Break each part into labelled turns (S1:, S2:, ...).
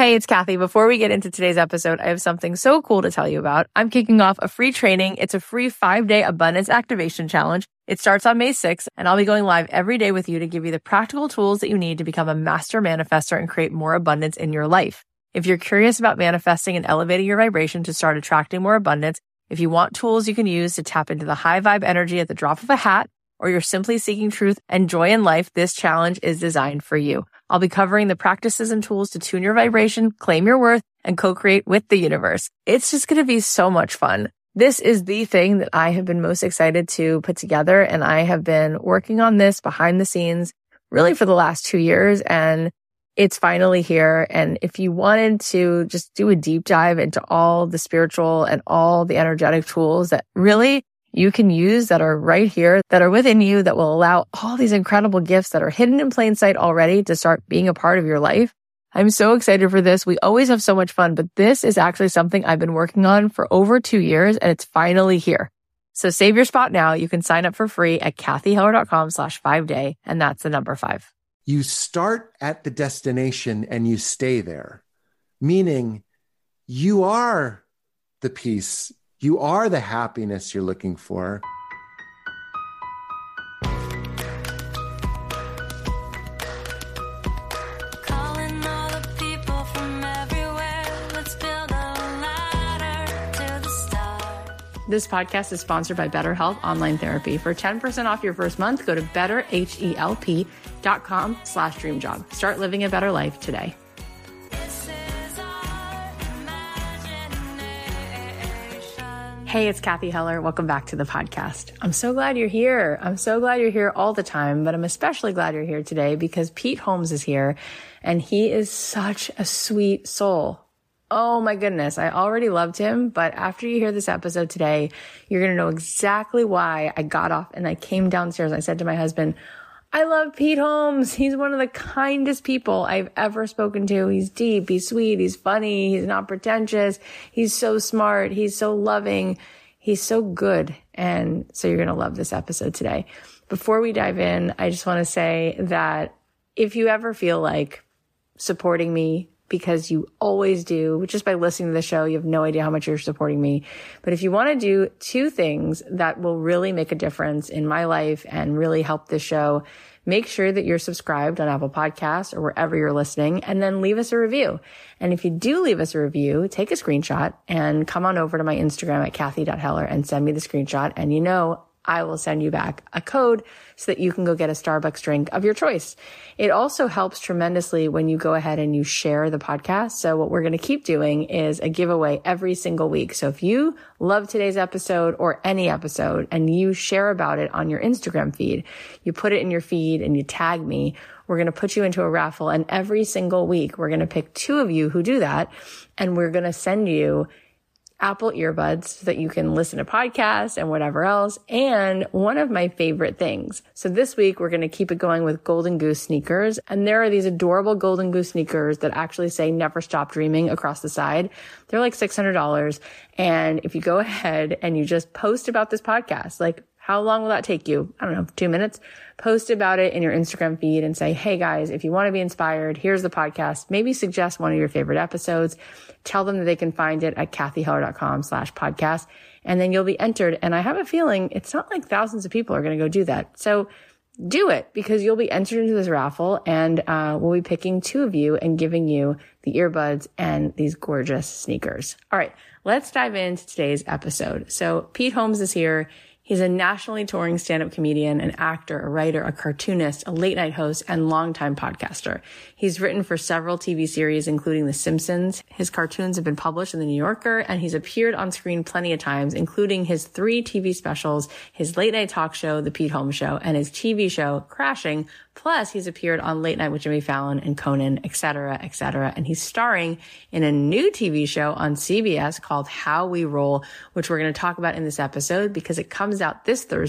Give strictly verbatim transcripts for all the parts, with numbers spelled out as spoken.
S1: Hey, it's Kathy. Before we get into today's episode, I have something so cool to tell you about. I'm kicking off a free training. It's a free five-day abundance activation challenge. It starts on May sixth, and I'll be going live every day with you to give you the practical tools that you need to become a master manifestor and create more abundance in your life. If you're curious about manifesting and elevating your vibration to start attracting more abundance, if you want tools you can use to tap into the high vibe energy at the drop of a hat, or you're simply seeking truth and joy in life, this challenge is designed for you. I'll be covering the practices and tools to tune your vibration, claim your worth, and co-create with the universe. It's just going to be so much fun. This is the thing that I have been most excited to put together, and I have been working on this behind the scenes really for the last two years, and it's finally here. And if you wanted to just do a deep dive into all the spiritual and all the energetic tools that really you can use that are right here, that are within you, that will allow all these incredible gifts that are hidden in plain sight already to start being a part of your life. I'm so excited for this. We always have so much fun, but this is actually something I've been working on for over two years, and it's finally here. So save your spot now. You can sign up for free at kathyheller.com slash five day, and that's the number five.
S2: You start at the destination and you stay there, meaning you are the peace. You are the happiness you're looking for.
S3: Calling all the people from everywhere. Let's build a ladder to the stars.
S1: This podcast is sponsored by BetterHelp Online Therapy. For ten percent off your first month, go to betterhelp.com slash dreamjob. Start living a better life today. Hey, it's Kathy Heller. Welcome back to the podcast. I'm so glad you're here. I'm so glad you're here all the time, but I'm especially glad you're here today because Pete Holmes is here, and he is such a sweet soul. Oh my goodness. I already loved him, but after you hear this episode today, you're going to know exactly why I got off and I came downstairs. I said to my husband, I love Pete Holmes. He's one of the kindest people I've ever spoken to. He's deep, he's sweet, he's funny, he's not pretentious. He's so smart, he's so loving, he's so good. And so you're going to love this episode today. Before we dive in, I just want to say that if you ever feel like supporting me, because you always do, just by listening to the show, you have no idea how much you're supporting me. But if you want to do two things that will really make a difference in my life and really help this show, make sure that you're subscribed on Apple Podcasts or wherever you're listening, and then leave us a review. And if you do leave us a review, take a screenshot and come on over to my Instagram at kathy dot heller and send me the screenshot. And you know, I will send you back a code so that you can go get a Starbucks drink of your choice. It also helps tremendously when you go ahead and you share the podcast. So what we're going to keep doing is a giveaway every single week. So if you love today's episode or any episode and you share about it on your Instagram feed, you put it in your feed and you tag me, we're going to put you into a raffle. And every single week, we're going to pick two of you who do that. And we're going to send you Apple earbuds so that you can listen to podcasts and whatever else. And one of my favorite things. So this week, we're going to keep it going with Golden Goose sneakers. And there are these adorable Golden Goose sneakers that actually say never stop dreaming across the side. They're like six hundred dollars. And if you go ahead and you just post about this podcast, like how long will that take you? I don't know, two minutes. Post about it in your Instagram feed and say, hey guys, if you want to be inspired, here's the podcast. Maybe suggest one of your favorite episodes. Tell them that they can find it at kathyheller.com slash podcast. And then you'll be entered. And I have a feeling it's not like thousands of people are going to go do that. So do it because you'll be entered into this raffle, and uh, we'll be picking two of you and giving you the earbuds and these gorgeous sneakers. All right, let's dive into today's episode. So Pete Holmes is here. He's a nationally touring stand-up comedian, an actor, a writer, a cartoonist, a late-night host, and longtime podcaster. He's written for several T V series, including The Simpsons. His cartoons have been published in The New Yorker, and he's appeared on screen plenty of times, including his three T V specials, his late-night talk show, The Pete Holmes Show, and his T V show, Crashing. Plus, he's appeared on Late Night with Jimmy Fallon and Conan, et cetera, et cetera. And he's starring in a new T V show on C B S called How We Roll, which we're going to talk about in this episode because it comes out this Thursday,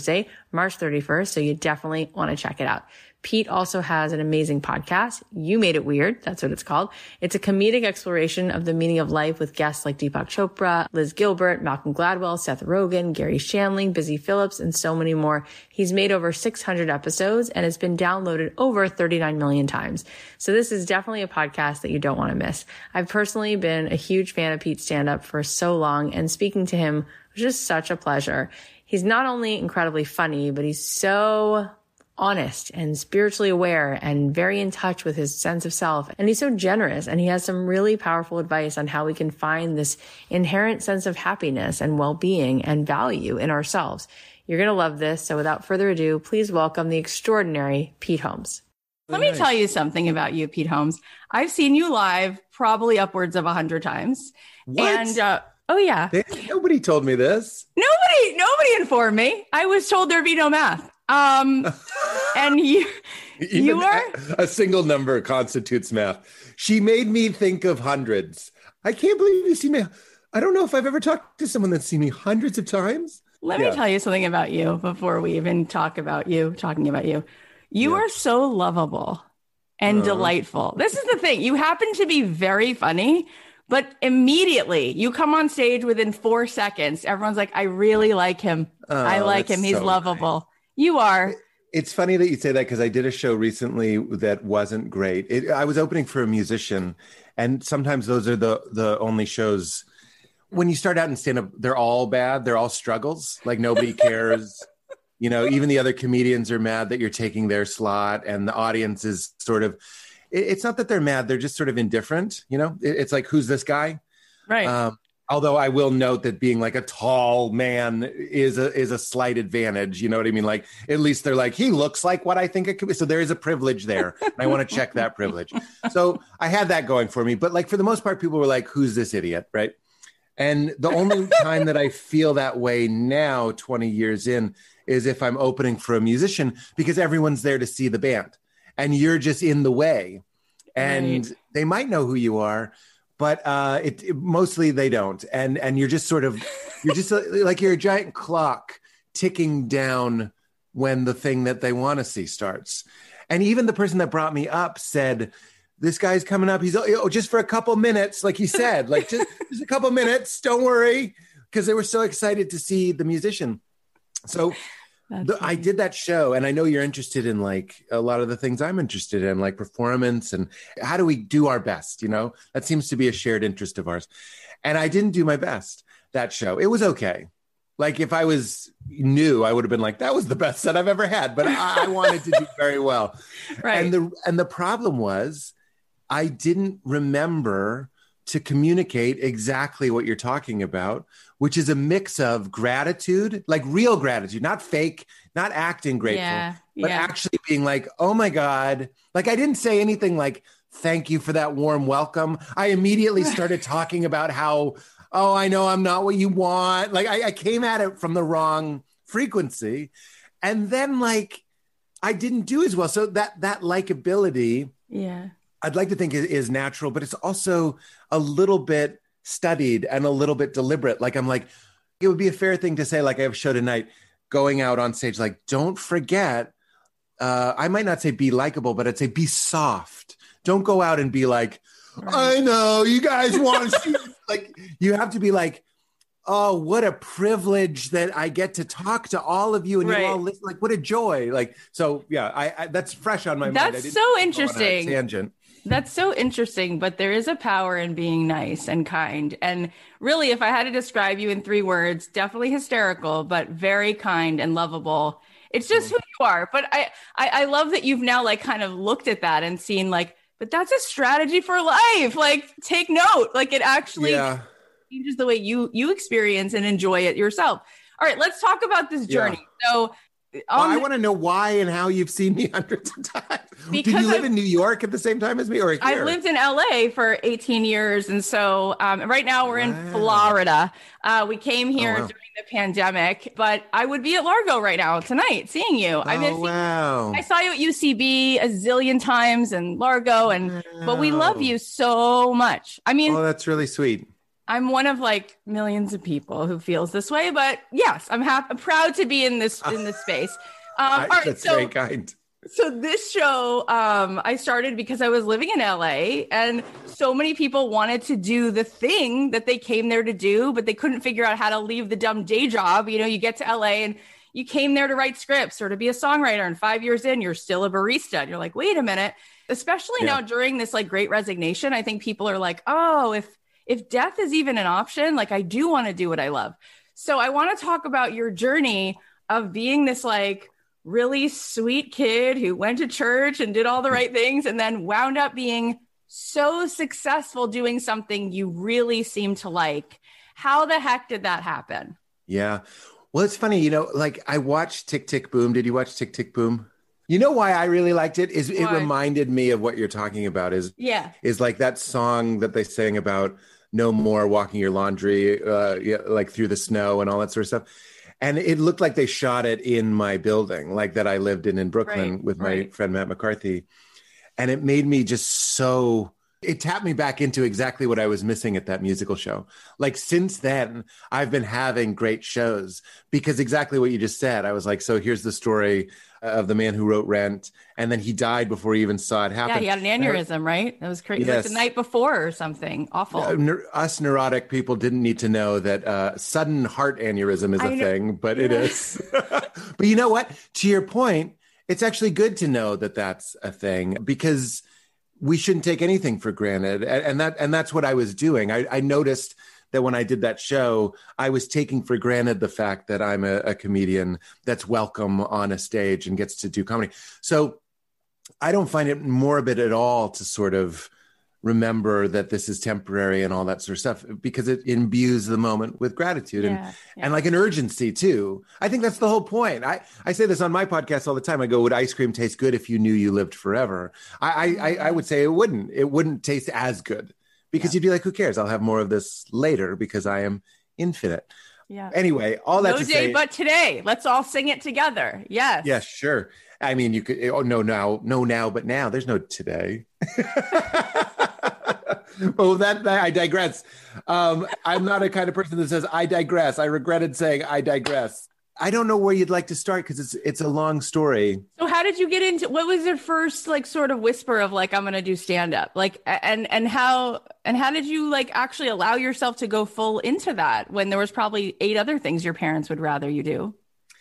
S1: March thirty-first. So you definitely want to check it out. Pete also has an amazing podcast, You Made It Weird. That's what it's called. It's a comedic exploration of the meaning of life with guests like Deepak Chopra, Liz Gilbert, Malcolm Gladwell, Seth Rogen, Gary Shandling, Busy Phillips, and so many more. He's made over six hundred episodes and it's been downloaded over thirty-nine million times. So this is definitely a podcast that you don't want to miss. I've personally been a huge fan of Pete's stand-up for so long, and speaking to him was just such a pleasure. He's not only incredibly funny, but he's so honest and spiritually aware and very in touch with his sense of self. And he's so generous, and he has some really powerful advice on how we can find this inherent sense of happiness and well-being and value in ourselves. You're going to love this. So without further ado, please welcome the extraordinary Pete Holmes.
S4: Let me tell you something about you, Pete Holmes. I've seen you live probably upwards of a hundred times.
S2: What?
S4: And, uh, oh yeah.
S2: They- Nobody told me this.
S4: Nobody, nobody informed me. I was told there'd be no math. Um, and you,
S2: Even
S4: you are
S2: a, a single number constitutes math. She made me think of hundreds. I can't believe you see me. I don't know if I've ever talked to someone that's seen me hundreds of times.
S4: Let
S2: Yeah.
S4: me tell you something about you before we even talk about you, talking about you. You
S2: Yeah.
S4: are so lovable and
S2: Uh.
S4: delightful. This is the thing. You happen to be very funny, but immediately you come on stage within four seconds. Everyone's like, I really like him. I
S2: Oh,
S4: like
S2: that's
S4: him. He's
S2: so
S4: lovable. You are.
S2: It's funny that you say that because I did a show recently that wasn't great. It, I was opening for a musician, and sometimes those are the the only shows. When you start out in stand-up, they're all bad. They're all struggles. Like nobody cares. You know, even the other comedians are mad that you're taking their slot, and the audience is sort of. It, it's not that they're mad; they're just sort of indifferent. You know, it, it's like, who's this guy?
S4: Right.
S2: Um, although I will note that being like a tall man is a is a slight advantage. You know what I mean? Like at least they're like, he looks like what I think it could be. So there is a privilege there, and I want to check that privilege. So I had that going for me. But like for the most part, people were like, who's this idiot, right? And the only time that I feel that way now, twenty years in, is if I'm opening for a musician, because everyone's there to see the band and you're just in the way, and
S4: Right.
S2: they might know who you are, but uh, it, it mostly they don't. And, and you're just sort of, you're just uh, like you're a giant clock ticking down when the thing that they want to see starts. And even the person that brought me up said, this guy's coming up. He's oh, just for a couple minutes, like he said, like just, just a couple minutes. Don't worry, because they were so excited to see the musician. So the, I did that show, and I know you're interested in like a lot of the things I'm interested in, like performance and how do we do our best. You know, that seems to be a shared interest of ours. And I didn't do my best that show. It was okay. Like if I was new, I would have been like, that was the best set I've ever had. But I, I wanted to do very well.
S4: Right.
S2: And the and the problem was, I didn't remember to communicate exactly what you're talking about, which is a mix of gratitude, like real gratitude, not fake, not acting grateful,
S4: Yeah,
S2: but
S4: yeah.
S2: actually being like, oh my God. Like I didn't say anything like, thank you for that warm welcome. I immediately started talking about how, oh, I know I'm not what you want. Like I, I came at it from the wrong frequency. And then like, I didn't do as well. So that, that likability,
S4: Yeah.
S2: I'd like to think is, is natural, but it's also a little bit studied and a little bit deliberate. Like I'm like, it would be a fair thing to say, like I have a show tonight, going out on stage, like, don't forget, uh, I might not say be likable, but I'd say be soft. Don't go out and be like, I know you guys want to see, like, you have to be like, oh, what a privilege that I get to talk to all of you, and
S4: Right.
S2: you all listen. Like, what a joy! Like, so yeah, I, I that's fresh on my mind. I
S4: That's
S2: didn't
S4: so
S2: go on a
S4: interesting.
S2: Tangent.
S4: That's so interesting, but there is a power in being nice and kind. And really, if I had to describe you in three words, definitely hysterical, but very kind and lovable. It's just who you are. But I, I, I love that you've now like kind of looked at that and seen like, but that's a strategy for life. Like, take note. Like, it actually
S2: Yeah.
S4: changes the way you you experience and enjoy it yourself. All right, let's talk about this
S2: Yeah.
S4: journey. So,
S2: Well,
S4: on
S2: I
S4: the-
S2: want to know why and how you've seen me hundreds of times. Did
S4: Because
S2: you live
S4: I've-
S2: in New York at the same time as me, or here?
S4: I lived in L A for eighteen years. And so um, right now we're in
S2: Wow.
S4: Florida. Uh, we came here
S2: Oh, wow.
S4: during the pandemic, but I would be at Largo right now tonight seeing you. I mean,
S2: Oh, wow.
S4: I saw you at U C B a zillion times and Largo, and but we love
S2: Wow.
S4: you so much. I mean,
S2: Oh, that's really sweet.
S4: I'm one of like millions of people who feels this way, but yes, I'm happy, proud to be in this in this space. Um,
S2: I,
S4: all right,
S2: that's
S4: so,
S2: very kind.
S4: So this show, um, I started because I was living in L A, and so many people wanted to do the thing that they came there to do, but they couldn't figure out how to leave the dumb day job. You know, you get to L A and you came there to write scripts or to be a songwriter, and five years in, you're still a barista. And you're like, wait a minute. Especially
S2: Yeah.
S4: now during this like great resignation, I think people are like, oh, if if death is even an option, like I do want to do what I love. So I want to talk about your journey of being this like really sweet kid who went to church and did all the right things and then wound up being so successful doing something you really seem to like. How the heck did that happen?
S2: Yeah. Well, it's funny, you know, like I watched Tick, Tick, Boom. Did you watch Tick, Tick, Boom? You know why I really liked it is it
S4: Why?
S2: reminded me of what you're talking about is,
S4: Yeah.
S2: is like that song that they sang about no more walking your laundry, uh, yeah, like through the snow and all that sort of stuff. And it looked like they shot it in my building, like that I lived in in Brooklyn
S4: Right,
S2: with my
S4: right.
S2: friend Matt McCarthy. And it made me just so, it tapped me back into exactly what I was missing at that musical show. Like since then, I've been having great shows because exactly what you just said. I was like, so here's the story of the man who wrote Rent. And then he died before he even saw it happen.
S4: Yeah, he had an aneurysm, right? That was crazy. Like
S2: Yes.
S4: the night before or something. Awful.
S2: Uh, neur- us neurotic people didn't need to know that uh, sudden heart aneurysm is a
S4: I know.
S2: thing, but it
S4: Yeah.
S2: is. But you know what? To your point, it's actually good to know that that's a thing because we shouldn't take anything for granted. And, and that and that's what I was doing. I, I noticed that when I did that show, I was taking for granted the fact that I'm a, a comedian that's welcome on a stage and gets to do comedy. So I don't find it morbid at all to sort of remember that this is temporary and all that sort of stuff because it imbues the moment with gratitude and,
S4: Yeah, yeah.
S2: and like an urgency too. I think that's the whole point. I, I say this on my podcast all the time. I go, would ice cream taste good if you knew you lived forever? I, I, I, I would say it wouldn't. It wouldn't taste as good because
S4: Yeah.
S2: you'd be like, who cares? I'll have more of this later because I am infinite.
S4: Yeah.
S2: Anyway, all that
S4: No
S2: to
S4: day
S2: say,
S4: but today. Let's all sing it together. Yes.
S2: yeah, sure. I mean, you could, oh, no, now, no, now, but now there's no today. Oh, that, that I digress. Um, I'm not a kind of person that says I digress. I regretted saying I digress. I don't know where you'd like to start because it's it's a long story.
S4: So how did you get into, what was your first like sort of whisper of like, I'm going to do stand up? Like, and, and how, and how did you like actually allow yourself to go full into that when there was probably eight other things your parents would rather you do?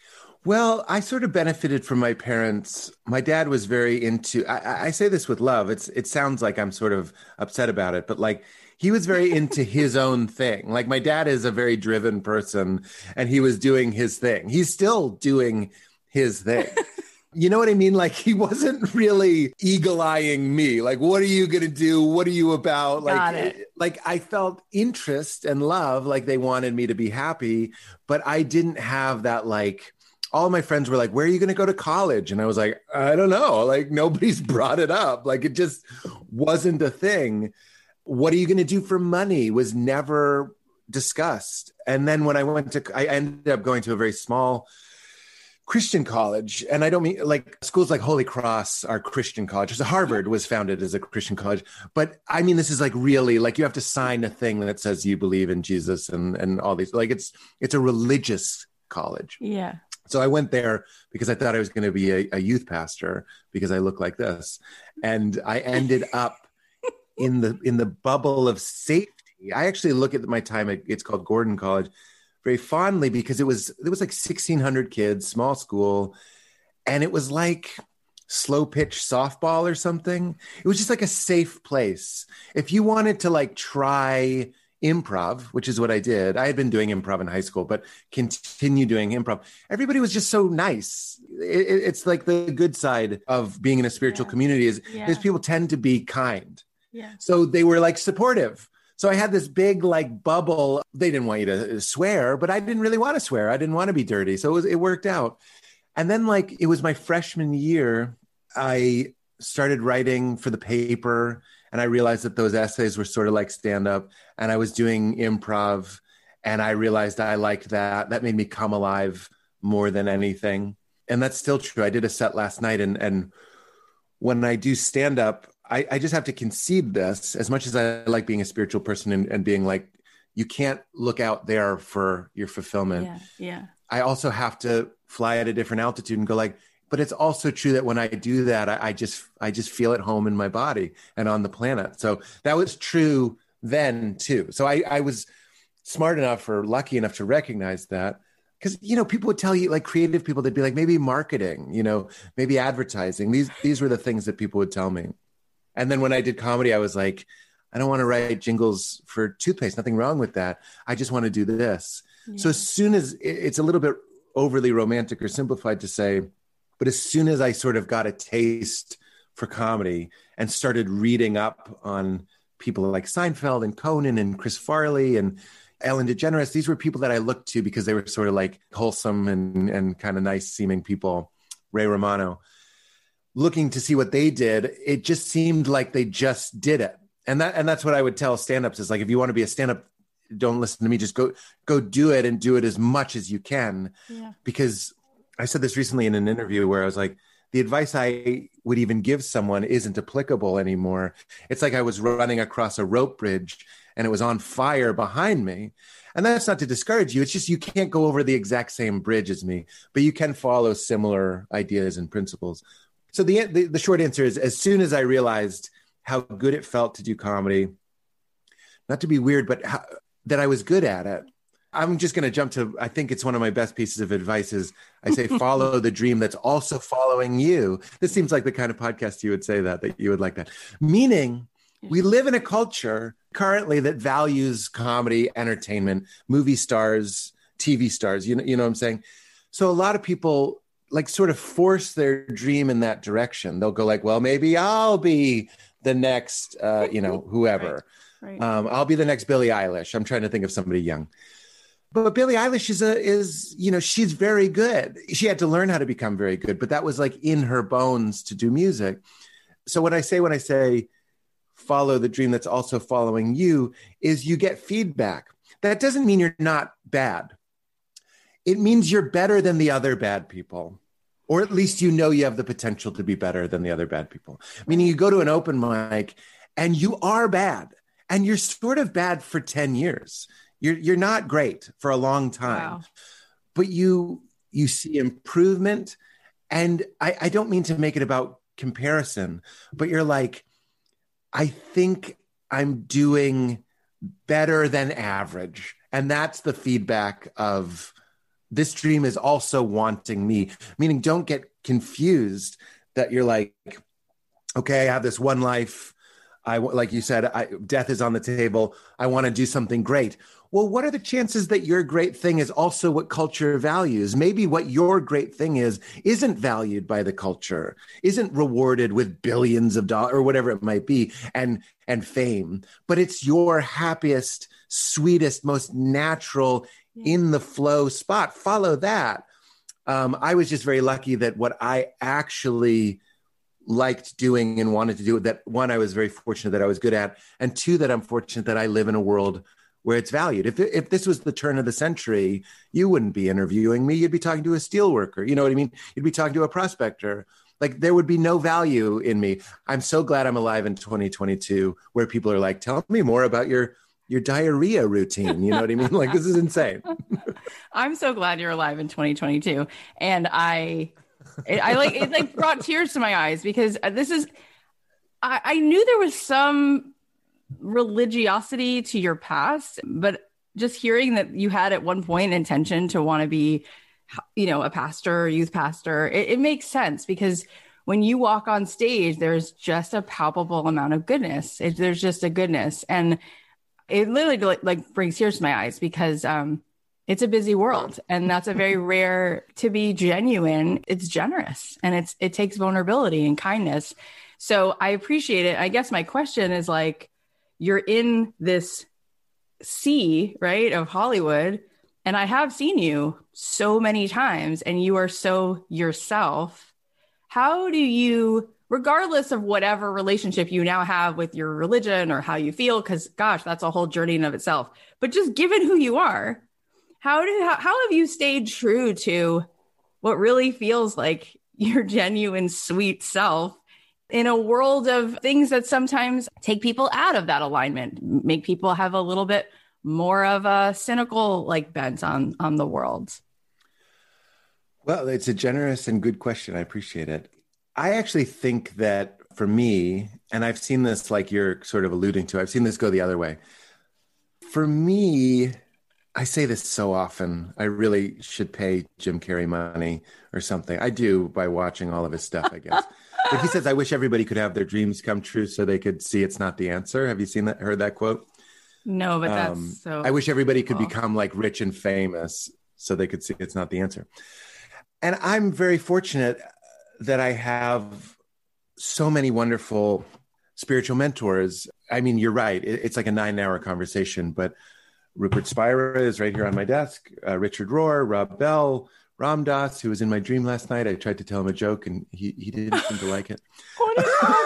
S2: Well, I sort of benefited from my parents. My dad was very into, I, I say this with love. It's it sounds like I'm sort of upset about it, but like he was very into his own thing. Like my dad is a very driven person and he was doing his thing. He's still doing his thing. You know what I mean? Like he wasn't really eagle-eyeing me. Like, what are you going to do? What are you about? Like,
S4: Got it.
S2: like I felt interest and love, like they wanted me to be happy, but I didn't have that like, all my friends were like, where are you going to go to college? And I was like, I don't know. Like nobody's brought it up. Like it just wasn't a thing. What are you going to do for money was never discussed. And then when I went to, I ended up going to a very small Christian college. And I don't mean like schools like Holy Cross are Christian colleges. Harvard was founded as a Christian college. But I mean, this is like really like you have to sign a thing that says you believe in Jesus and, and all these, like it's, it's a religious college.
S4: Yeah.
S2: So I went there because I thought I was going to be a, a youth pastor because I look like this. And I ended up in the in the bubble of safety. I actually look at my time at, it's called Gordon College, very fondly because it was it was like sixteen hundred kids, small school, and it was like slow pitch softball or something. It was just like a safe place. If you wanted to like try improv, which is what I did. I had been doing improv in high school, but continue doing improv. Everybody was just so nice. It, it, it's like the good side of being in a spiritual
S4: Yeah.
S2: community is,
S4: Yeah.
S2: is people tend to be kind.
S4: Yeah.
S2: So they were like supportive. So I had this big like bubble. They didn't want you to swear, but I didn't really want to swear. I didn't want to be dirty. So it, was, it worked out. And then like it was my freshman year, I started writing for the paper. And I realized that those essays were sort of like stand up and I was doing improv and I realized I liked that. That made me come alive more than anything. And that's still true. I did a set last night and, and when I do stand up, I, I just have to concede this as much as I like being a spiritual person and, and being like, You can't look out there for your fulfillment.
S4: Yeah. Yeah.
S2: I also have to fly at a different altitude and go like, but it's also true that when I do that, I, I just, I just feel at home in my body and on the planet. So that was true then too. So I, I was smart enough or lucky enough to recognize that. Because, you know, people would tell you, like creative people, they'd be like, maybe marketing, you know, maybe advertising. These these were the things that people would tell me. And then when I did comedy, I was like, I don't want to write jingles for toothpaste. Nothing wrong with that. I just want to do this. Yeah. So as soon as it's a little bit overly romantic or simplified to say, but as soon as I sort of got a taste for comedy and started reading up on people like Seinfeld and Conan and Chris Farley and Ellen DeGeneres, these were people that I looked to because they were sort of like wholesome and, and kind of nice seeming people. Ray Romano, looking to see what they did, it just seemed like they just did it. And that and that's what I would tell stand-ups is like, if you want to be a stand-up, don't listen to me, just go go do it and do it as much as you can. Yeah. Because I said this recently in an interview where I was like, the advice I would even give someone isn't applicable anymore. It's like I was running across a rope bridge and it was on fire behind me. And that's not to discourage you. It's just you can't go over the exact same bridge as me, but you can follow similar ideas and principles. So the, the, the short answer is, as soon as I realized how good it felt to do comedy, not to be weird, but how, that I was good at it, I'm just going to jump to, I think it's one of my best pieces of advice is I say, follow the dream that's also following you. This seems like the kind of podcast you would say that, that you would like that. Meaning we live in a culture currently that values comedy, entertainment, movie stars, T V stars, you know, you know what I'm saying? So a lot of people like sort of force their dream in that direction. They'll go like, well, maybe I'll be the next, uh, you know, whoever. Right. Right. Um, I'll be the next Billie Eilish. I'm trying to think of somebody young. But Billie Eilish is a is you know she's very good. She had to learn how to become very good, but that was like in her bones to do music. So what I say when I say follow the dream that's also following you is you get feedback. That doesn't mean you're not bad. It means you're better than the other bad people, or at least you know you have the potential to be better than the other bad people. Meaning you go to an open mic and you are bad, and you're sort of bad for ten years. You're you're not great for a long time, wow. but you you see improvement. And I, I don't mean to make it about comparison, but you're like, I think I'm doing better than average. And that's the feedback of this dream is also wanting me, meaning don't get confused that you're like, okay, I have this one life. I, like you said, I, death is on the table. I want to do something great. Well, what are the chances that your great thing is also what culture values? Maybe what your great thing is isn't valued by the culture, isn't rewarded with billions of dollars or whatever it might be, and and fame, but it's your happiest, sweetest, most natural, yeah. in the flow spot. Follow that. Um, I was just very lucky that what I actually liked doing and wanted to do, that one, I was very fortunate that I was good at, and two, that I'm fortunate that I live in a world where it's valued. If if this was the turn of the century, you wouldn't be interviewing me. You'd be talking to a steel worker. You know what I mean? You'd be talking to a prospector. Like there would be no value in me. I'm so glad I'm alive in twenty twenty-two where people are like, tell me more about your your diarrhea routine. You know what I mean? Like this is insane.
S4: I'm so glad you're alive in twenty twenty-two. And I, it, I like, it like brought tears to my eyes because this is, I, I knew there was some religiosity to your past, but just hearing that you had at one point intention to want to be, you know, a pastor or youth pastor, it, it makes sense because when you walk on stage, there's just a palpable amount of goodness. It, there's just a goodness. And it literally like, like brings tears to my eyes because um, it's a busy world. And that's a very rare to be genuine. It's generous and it's, it takes vulnerability and kindness. So I appreciate it. I guess my question is like, you're in this sea, right, of Hollywood. And I have seen you so many times and you are so yourself. How do you, regardless of whatever relationship you now have with your religion or how you feel, because gosh, that's a whole journey in of itself, but just given who you are, how do, how, how have you stayed true to what really feels like your genuine, sweet self in a world of things that sometimes take people out of that alignment, make people have a little bit more of a cynical like bent on on the world?
S2: Well, it's a generous and good question. I appreciate it. I actually think that for me, and I've seen this like you're sort of alluding to, I've seen this go the other way. For me, I say this so often, I really should pay Jim Carrey money or something. I do by watching all of his stuff, I guess. But he says, I wish everybody could have their dreams come true so they could see it's not the answer. Have you seen that, heard that quote?
S4: No, but that's
S2: Um,
S4: so.
S2: I wish everybody could
S4: cool.
S2: become like rich and famous so they could see it's not the answer. And I'm very fortunate that I have so many wonderful spiritual mentors. I mean, you're right. It- It's like a nine hour conversation, but Rupert Spira is right here on my desk. Uh, Richard Rohr, Rob Bell, Ram Dass, who was in my dream last night. I tried to tell him a joke and he, he didn't seem to like it.
S4: What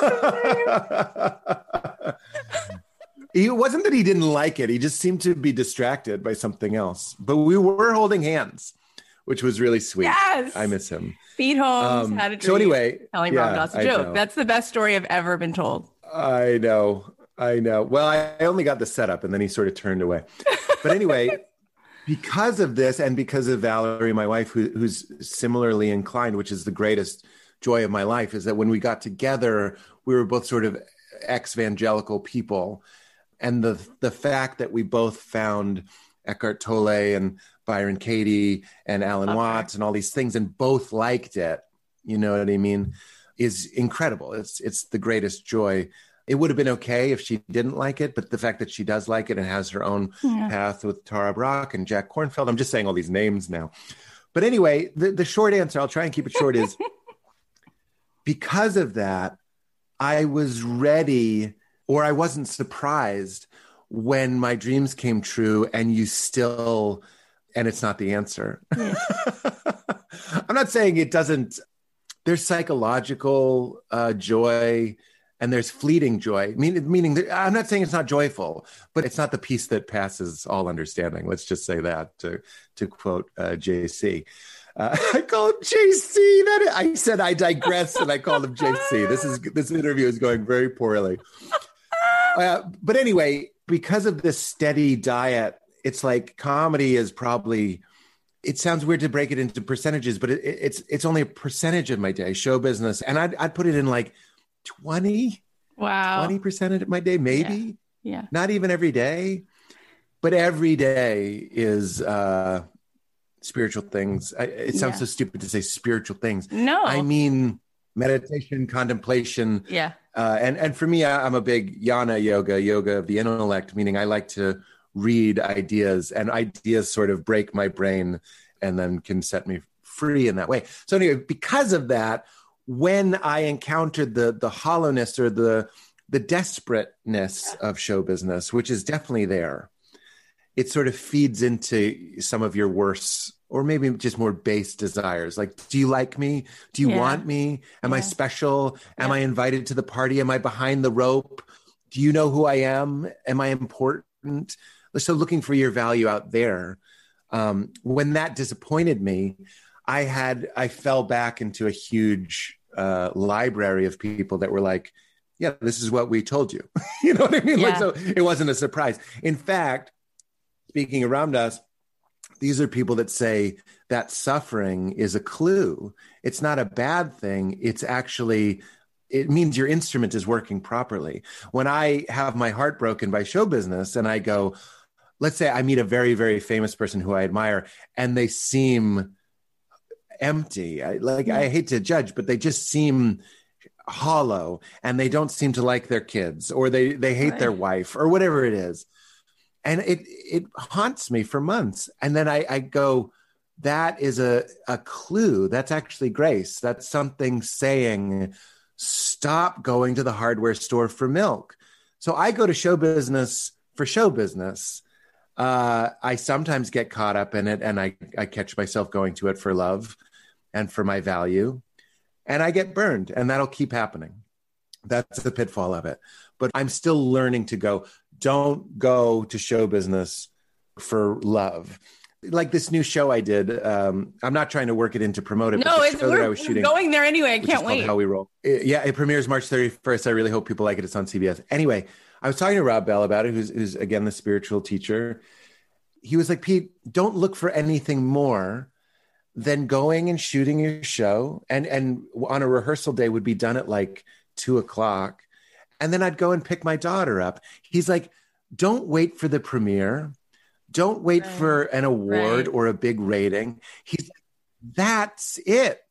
S4: an awesome name.
S2: It wasn't that he didn't like it. He just seemed to be distracted by something else. But we were holding hands, which was really sweet.
S4: Yes.
S2: I miss him.
S4: Pete Holmes
S2: Um,
S4: had a dream.
S2: so anyway,
S4: telling
S2: yeah,
S4: Ram Dass a
S2: I
S4: joke.
S2: know.
S4: That's the best story I've ever been told.
S2: I know. I know. Well, I, I only got the setup and then he sort of turned away. But anyway, because of this and because of Valerie, my wife, who, who's similarly inclined, which is the greatest joy of my life, is that when we got together, we were both sort of ex-evangelical people. And the the fact that we both found Eckhart Tolle and Byron Katie and Alan
S4: Okay.
S2: Watts and all these things and both liked it, you know what I mean, is incredible. It's it's the greatest joy. It would have been okay if she didn't like it, but the fact that she does like it and has her own
S4: Yeah.
S2: path with Tara Brach and Jack Kornfeld, I'm just saying all these names now. But anyway, the, the short answer, I'll try and keep it short, is because of that, I was ready, or I wasn't surprised when my dreams came true and you still, and it's not the answer.
S4: Yeah.
S2: I'm not saying it doesn't, there's psychological uh, joy and there's fleeting joy, mean, meaning that, I'm not saying it's not joyful, but it's not the peace that passes all understanding. Let's just say that, to, to quote uh, J C. Uh, I call him J C. That I said I digress, and I called him J C. This is this interview is going very poorly. Uh, but anyway, because of this steady diet, it's like comedy is probably. It sounds weird to break it into percentages, but it, it's it's only a percentage of my day. Show business, and I'd I'd put it in like twenty,
S4: Wow.
S2: twenty percent of my day, maybe.
S4: Yeah.
S2: Not even every day, but every day is uh, spiritual things. I, it sounds
S4: Yeah.
S2: so stupid to say spiritual things.
S4: No.
S2: I mean meditation, contemplation.
S4: yeah.
S2: Uh, and, and for me, I, I'm a big jnana yoga, yoga of the intellect, meaning I like to read ideas, and ideas sort of break my brain and then can set me free in that way. So anyway, because of that, when I encountered the the hollowness or the the desperateness of show business, which is definitely there, it sort of feeds into some of your worse or maybe just more base desires. Like, do you like me? Do you
S4: Yeah.
S2: want me? Am I
S4: Yeah.
S2: special? Am
S4: Yeah.
S2: I invited to the party? Am I behind the rope? Do you know who I am? Am I important? So looking for your value out there. Um, when that disappointed me, I had, I fell back into a huge uh, library of people that were like, yeah, this is what we told you. You know what I mean? Like,
S4: Yeah.
S2: so it wasn't a surprise. In fact, speaking of Ram Dass, these are people that say that suffering is a clue. It's not a bad thing. It's actually, it means your instrument is working properly. When I have my heart broken by show business and I go, let's say I meet a very, very famous person who I admire and they seem empty. I, like, I hate to judge, but they just seem hollow and they don't seem to like their kids or they, they hate
S4: Right.
S2: their wife or whatever it is. And it it haunts me for months. And then I, I go, that is a, a clue. That's actually grace. That's something saying, stop going to the hardware store for milk. So I go to show business for show business. Uh, I sometimes get caught up in it and I, I catch myself going to it for love and for my value. And I get burned and that'll keep happening. That's the pitfall of it. But I'm still learning to go, don't go to show business for love. Like this new show I did. Um, I'm not trying to work it in to promote it.
S4: No,
S2: but the
S4: it's
S2: show that I
S4: we're,
S2: was
S4: we're
S2: shooting,
S4: going there anyway. I
S2: which is
S4: can't
S2: called
S4: wait.
S2: How We Roll. It- yeah, it premieres March thirty-first. I really hope people like it. It's on C B S. Anyway, I was talking to Rob Bell about it, who's, who's again, the spiritual teacher. He was like, Pete, don't look for anything more than going and shooting your show. And, and on a rehearsal day would be done at like two o'clock. And then I'd go and pick my daughter up. He's like, don't wait for the premiere. Don't wait
S4: Right.
S2: for an award
S4: Right.
S2: or a big rating. He's like, that's it.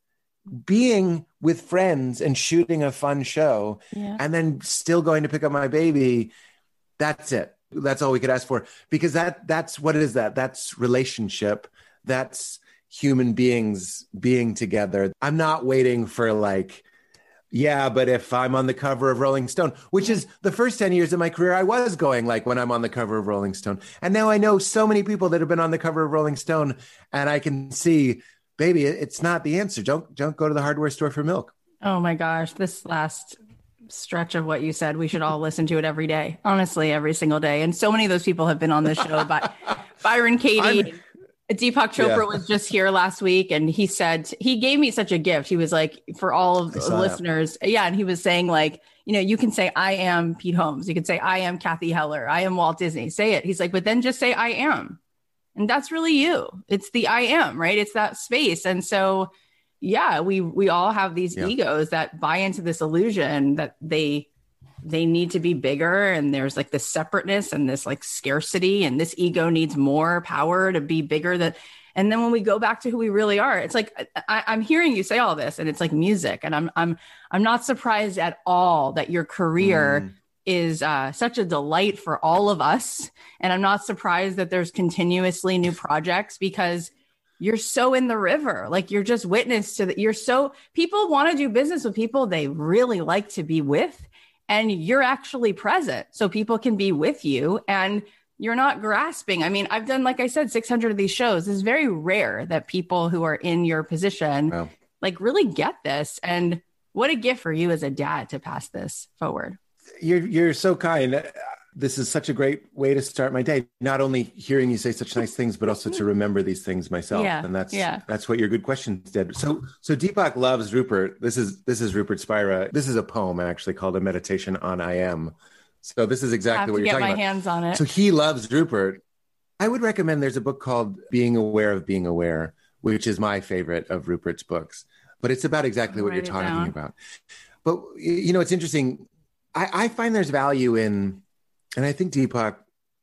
S2: Being with friends and shooting a fun show
S4: Yeah.
S2: and then still going to pick up my baby. That's it. That's all we could ask for, because that that's what is that? That's relationship. That's human beings being together. I'm not waiting for like, yeah, but if I'm on the cover of Rolling Stone, which is the first ten years of my career, I was going like when I'm on the cover of Rolling Stone. And now I know so many people that have been on the cover of Rolling Stone, and I can see, baby, it's not the answer. Don't don't go to the hardware store for milk.
S4: Oh my gosh, this last stretch of what you said, we should all listen to it every day, honestly, every single day. And so many of those people have been on this show. By Byron Katie, Deepak Chopra
S2: Yeah.
S4: was just here last week, and he said, he gave me such a gift. He was like, for all of
S2: I
S4: the
S2: saw that.
S4: listeners, yeah, and he was saying like, you know, you can say, I am Pete Holmes. You can say, I am Kathy Heller. I am Walt Disney. Say it. He's like, but then just say, I am. And that's really you. It's the I am, right? It's that space. And so, yeah, we we all have these
S2: Yeah.
S4: egos that buy into this illusion that they they need to be bigger, and there's like this separateness and this like scarcity, and this ego needs more power to be bigger. That, and then when we go back to who we really are, it's like I, I'm hearing you say all this, and it's like music, and I'm I'm I'm not surprised at all that your career
S2: Mm.
S4: is uh, such a delight for all of us, and I'm not surprised that there's continuously new projects, because you're so in the river. Like, you're just witness to that. You're so, people want to do business with people they really like to be with, and you're actually present so people can be with you, and you're not grasping. I mean, I've done, like I said, six hundred of these shows. It's very rare that people who are in your position
S2: Wow.
S4: like really get this. And what a gift for you as a dad to pass this forward.
S2: You're you're so kind. This is such a great way to start my day. Not only hearing you say such nice things, but also to remember these things myself.
S4: Yeah,
S2: And that's
S4: yeah.
S2: that's what your good questions did. So so Deepak loves Rupert. This is this is Rupert Spira. This is a poem actually called A Meditation on I Am. So this is
S4: I
S2: exactly
S4: have
S2: what
S4: to
S2: you're
S4: get
S2: talking
S4: my
S2: about.
S4: hands on it.
S2: So he loves Rupert. I would recommend, there's a book called Being Aware of Being Aware, which is my favorite of Rupert's books. But it's about exactly
S4: I'll
S2: what
S4: write
S2: you're
S4: it
S2: talking
S4: down.
S2: about. But, you know, it's interesting. I, I find there's value in, and I think Deepak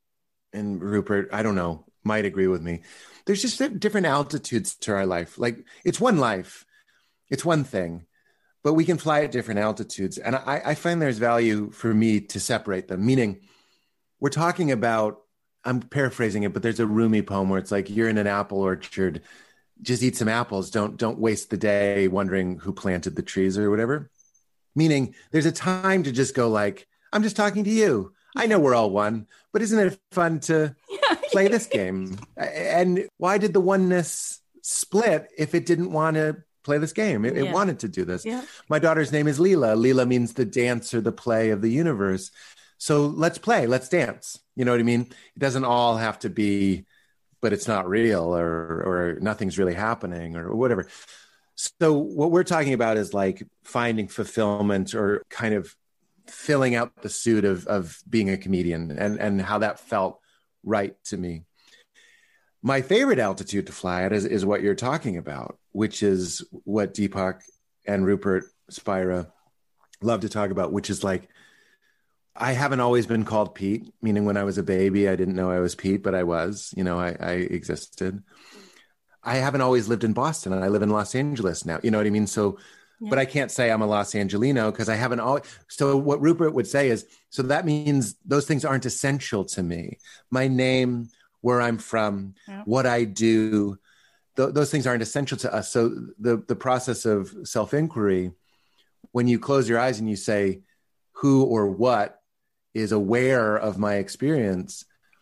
S2: and Rupert, I don't know, might agree with me. There's just different altitudes to our life. Like, it's one life, it's one thing, but we can fly at different altitudes. And I, I find there's value for me to separate them, meaning we're talking about, I'm paraphrasing it, but there's a Rumi poem where it's like, you're in an apple orchard, just eat some apples. Don't, don't waste the day wondering who planted the trees or whatever. Meaning there's a time to just go like, I'm just talking to you. I know we're all one, but isn't it fun to play this game? And why did the oneness split if it didn't want to play this game? It,
S4: Yeah.
S2: it wanted to do this.
S4: Yeah.
S2: My daughter's name is Leela. Leela means the dance or the play of the universe. So let's play, let's dance. You know what I mean? It doesn't all have to be, but it's not real, or or nothing's really happening, or whatever. So what we're talking about is like finding fulfillment, or kind of filling out the suit of of being a comedian, and and how that felt right to me. My favorite altitude to fly at is, is what you're talking about, which is what Deepak and Rupert Spira love to talk about, which is like, I haven't always been called Pete, meaning when I was a baby, I didn't know I was Pete, but I was, you know, I, I existed. I haven't always lived in Boston, and I live in Los Angeles now. You know what I mean? So,
S4: Yeah.
S2: but I can't say I'm a Los Angelino because I haven't always. So what Rupert would say is, so that means those things aren't essential to me. My name, where I'm from,
S4: Yeah.
S2: what I do, th- those things aren't essential to us. So the, the process of self-inquiry, when you close your eyes and you say, who or what is aware of my experience.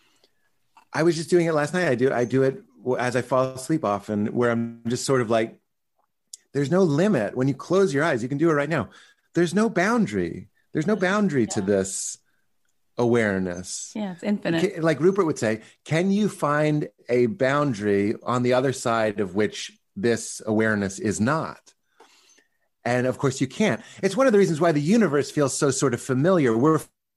S2: I was just doing it last night. I do, I do it as I fall asleep often, where I'm just sort of like, there's no limit. When you close your eyes, you can do it right now. There's no boundary. There's no boundary to this awareness.
S4: Yeah, it's infinite.
S2: Ca- Like Rupert would say, can you find a boundary on the other side of which this awareness is not? And of course you can't. It's one of the reasons why the universe feels so sort of familiar. We're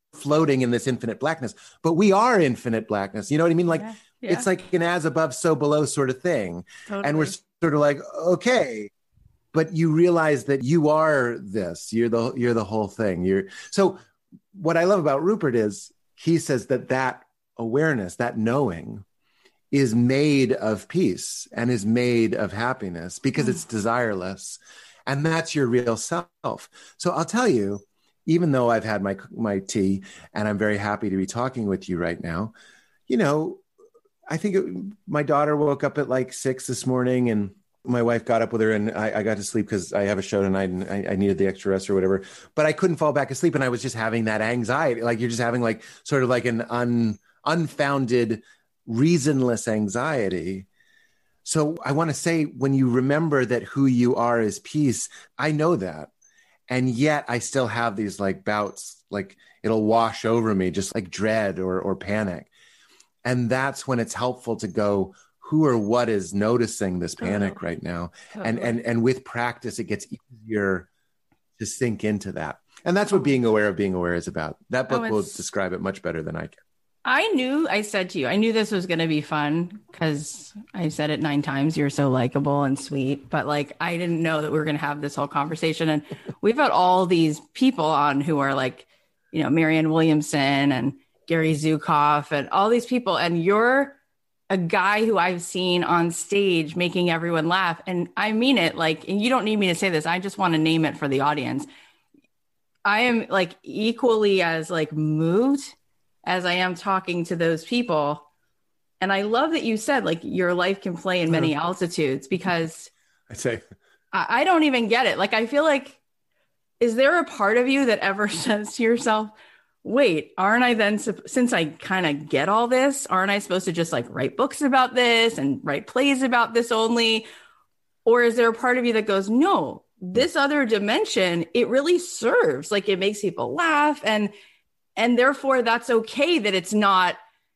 S2: floating in this infinite blackness, but we are infinite blackness. You know what I mean? Like
S4: Yeah, yeah.
S2: it's like an as above, so below sort of thing.
S4: Totally.
S2: And we're sort of like, okay, but you realize that you are this, you're the, you're the whole thing. You're so what I love about Rupert is he says that that awareness, that knowing is made of peace and is made of happiness because mm. it's desireless. And that's your real self. So I'll tell you, even though I've had my my tea and I'm very happy to be talking with you right now, you know, I think it, my daughter woke up at like six this morning and my wife got up with her and I, I got to sleep because I have a show tonight and I, I needed the extra rest or whatever, but I couldn't fall back asleep. And I was just having that anxiety. Like you're just having like sort of like an un, unfounded, reasonless anxiety. So I want to say, when you remember that who you are is peace, I know that. And yet I still have these like bouts, like it'll wash over me, just like dread or, or panic. And that's when it's helpful to go, who or what is noticing this panic oh, right now? Totally. And, and, and with practice, it gets easier to sink into that. And that's what being aware of being aware is about. That book oh, will describe it much better than I can.
S4: I knew, I said to you, I knew this was going to be fun because I said it nine times. You're so likable and sweet, but like, I didn't know that we were going to have this whole conversation. And we've got all these people on who are like, you know, Marianne Williamson and Gary Zukav and all these people. And you're a guy who I've seen on stage making everyone laugh. And I mean it, like, and you don't need me to say this. I just want to name it for the audience. I am like equally as like moved as I am talking to those people. And I love that you said like your life can play in many altitudes, because
S2: I say,
S4: I, I don't even get it. Like, I feel like, is there a part of you that ever says to yourself, wait, aren't I then, since I kind of get all this, aren't I supposed to just like write books about this and write plays about this only? Or is there a part of you that goes, no, this other dimension, it really serves, like it makes people laugh, and And therefore, that's okay that it's not,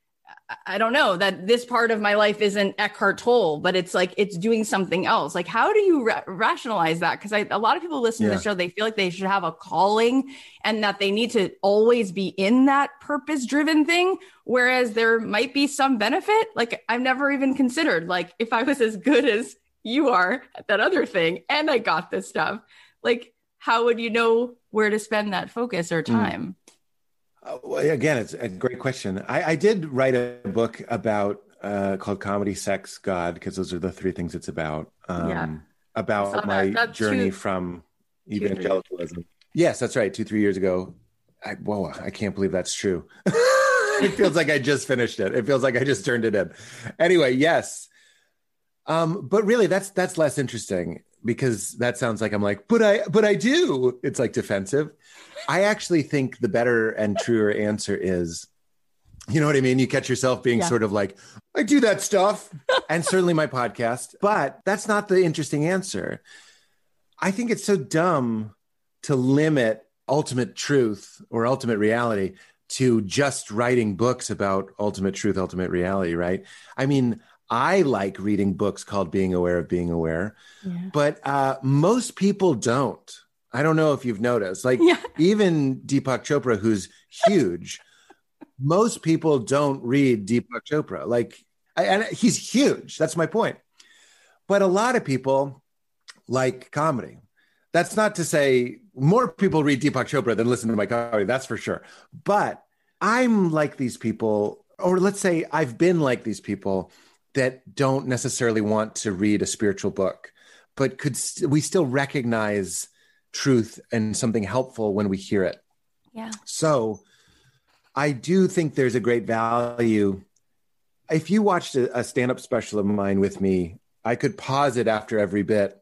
S4: I don't know, that this part of my life isn't Eckhart Tolle, but it's like, it's doing something else. Like, how do you ra- rationalize that? Because a lot of people listen yeah. to the show, they feel like they should have a calling and that they need to always be in that purpose-driven thing, whereas there might be some benefit. Like, I've never even considered, like, if I was as good as you are at that other thing and I got this stuff, like, how would you know where to spend that focus or time? Mm.
S2: Uh, well, again, it's a great question. I, I did write a book about uh, called Comedy, Sex, God, because those are the three things it's about. Um, yeah. About my that. journey two, from evangelicalism. Two, yes, that's right. Two, three years ago. I, whoa, I can't believe that's true. It feels like I just finished it. It feels like I just turned it in. Anyway, yes. Um, but really, that's that's less interesting, because that sounds like I'm like, but I, but I do. It's like defensive. I actually think the better and truer answer is, you know what I mean? You catch yourself being yeah. sort of like, I do that stuff. And certainly my podcast, but that's not the interesting answer. I think it's so dumb to limit ultimate truth or ultimate reality to just writing books about ultimate truth, ultimate reality, right? I mean, I like reading books called Being Aware of Being Aware, yeah. but uh, most people don't. I don't know if you've noticed, like yeah. even Deepak Chopra, who's huge, most people don't read Deepak Chopra. Like, I, and he's huge. That's my point. But a lot of people like comedy. That's not to say more people read Deepak Chopra than listen to my comedy. That's for sure. But I'm like these people, or let's say I've been like these people that don't necessarily want to read a spiritual book, but could st- we still recognize truth and something helpful when we hear it.
S4: Yeah.
S2: So I do think there's a great value. If you watched a, a stand-up special of mine with me, I could pause it after every bit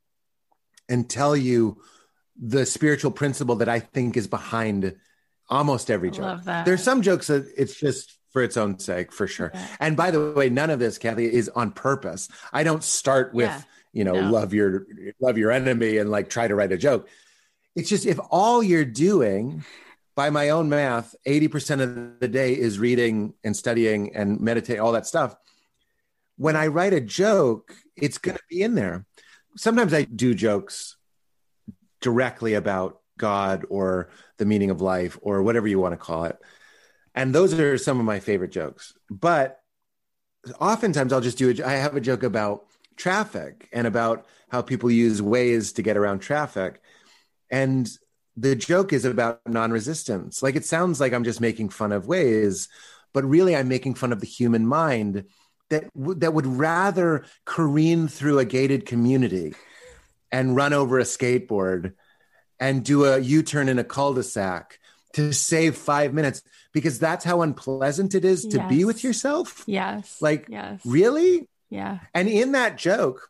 S2: and tell you the spiritual principle that I think is behind almost every joke.
S4: Love that.
S2: There's some jokes that it's just for its own sake, for sure. Yeah. And by the way, none of this, Kathy, is on purpose. I don't start with, yeah. you know, no. love your love your enemy and like try to write a joke. It's just, if all you're doing, by my own math, eighty percent of the day is reading and studying and meditating, all that stuff. When I write a joke, it's going to be in there. Sometimes I do jokes directly about God or the meaning of life or whatever you want to call it. And those are some of my favorite jokes. But oftentimes I'll just do it. I have a joke about traffic and about how people use Waze to get around traffic. And the joke is about non-resistance. Like, it sounds like I'm just making fun of Waze, but really I'm making fun of the human mind that, w- that would rather careen through a gated community and run over a skateboard and do a U-turn in a cul-de-sac to save five minutes, because that's how unpleasant it is to
S4: Yes.
S2: be with yourself.
S4: Yes.
S2: Like,
S4: yes.
S2: really?
S4: Yeah.
S2: And in that joke,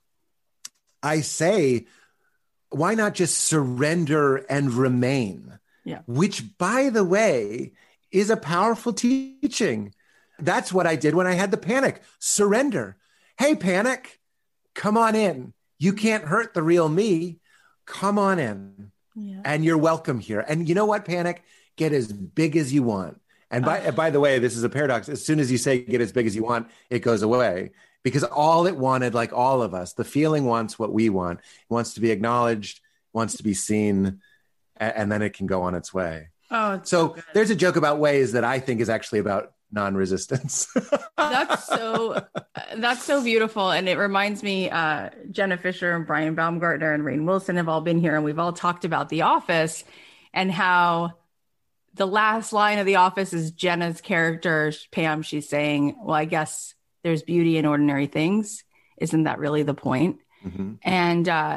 S2: I say, why not just surrender and remain?
S4: Yeah.
S2: Which, by the way, is a powerful teaching. That's what I did when I had the panic. Surrender. Hey, panic, come on in. You can't hurt the real me. Come on in.
S4: Yeah.
S2: And you're welcome here. And you know what, panic? Get as big as you want. And by, by the way, this is a paradox. As soon as you say get as big as you want, it goes away. Because all it wanted, like all of us, the feeling wants what we want. It wants to be acknowledged, wants to be seen, and, and then it can go on its way.
S4: Oh, it's
S2: So
S4: so good.
S2: there's a joke about Waze that I think is actually about non-resistance.
S4: That's so that's so beautiful, and it reminds me. Uh, Jenna Fisher and Brian Baumgartner and Rainn Wilson have all been here, and we've all talked about The Office and how the last line of The Office is Jenna's character Pam. She's saying, "Well, I guess there's beauty in ordinary things. Isn't that really the point?"
S2: Mm-hmm.
S4: And uh,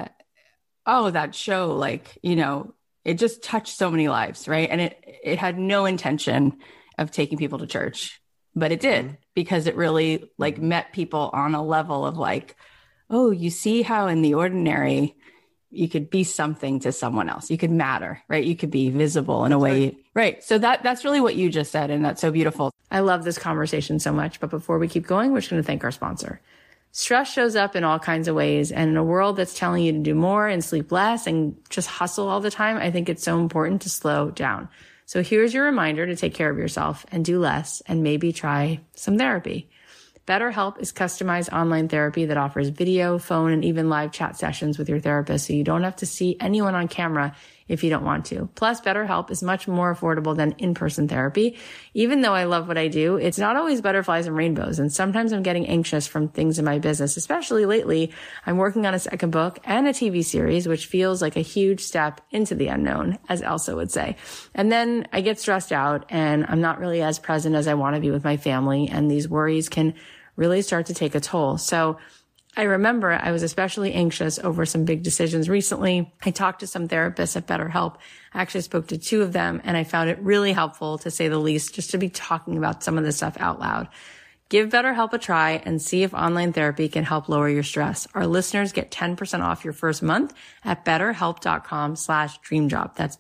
S4: oh, that show, like, you know, it just touched so many lives, right? And it it had no intention of taking people to church, but it did,
S2: Mm-hmm.
S4: because it really like met people on a level of like, oh, you see how in the ordinary you could be something to someone else. You could matter, right? You could be visible in a way. Right. So that that's really what you just said. And that's so beautiful.
S1: I love this conversation so much. But before we keep going, we're just going to thank our sponsor. Stress shows up in all kinds of ways. And in a world that's telling you to do more and sleep less and just hustle all the time, I think it's so important to slow down. So here's your reminder to take care of yourself and do less and maybe try some therapy. BetterHelp is customized online therapy that offers video, phone, and even live chat sessions with your therapist, so you don't have to see anyone on camera if you don't want to. Plus, BetterHelp is much more affordable than in-person therapy. Even though I love what I do, it's not always butterflies and rainbows, and sometimes I'm getting anxious from things in my business, especially lately. I'm working on a second book and a T V series, which feels like a huge step into the unknown, as Elsa would say. And then I get stressed out, and I'm not really as present as I want to be with my family, and these worries can really start to take a toll. So I remember I was especially anxious over some big decisions recently. I talked to some therapists at BetterHelp. I actually spoke to two of them, and I found it really helpful, to say the least, just to be talking about some of this stuff out loud. Give BetterHelp a try and see if online therapy can help lower your stress. Our listeners get ten percent off your first month at betterhelp.com slash dreamjob. That's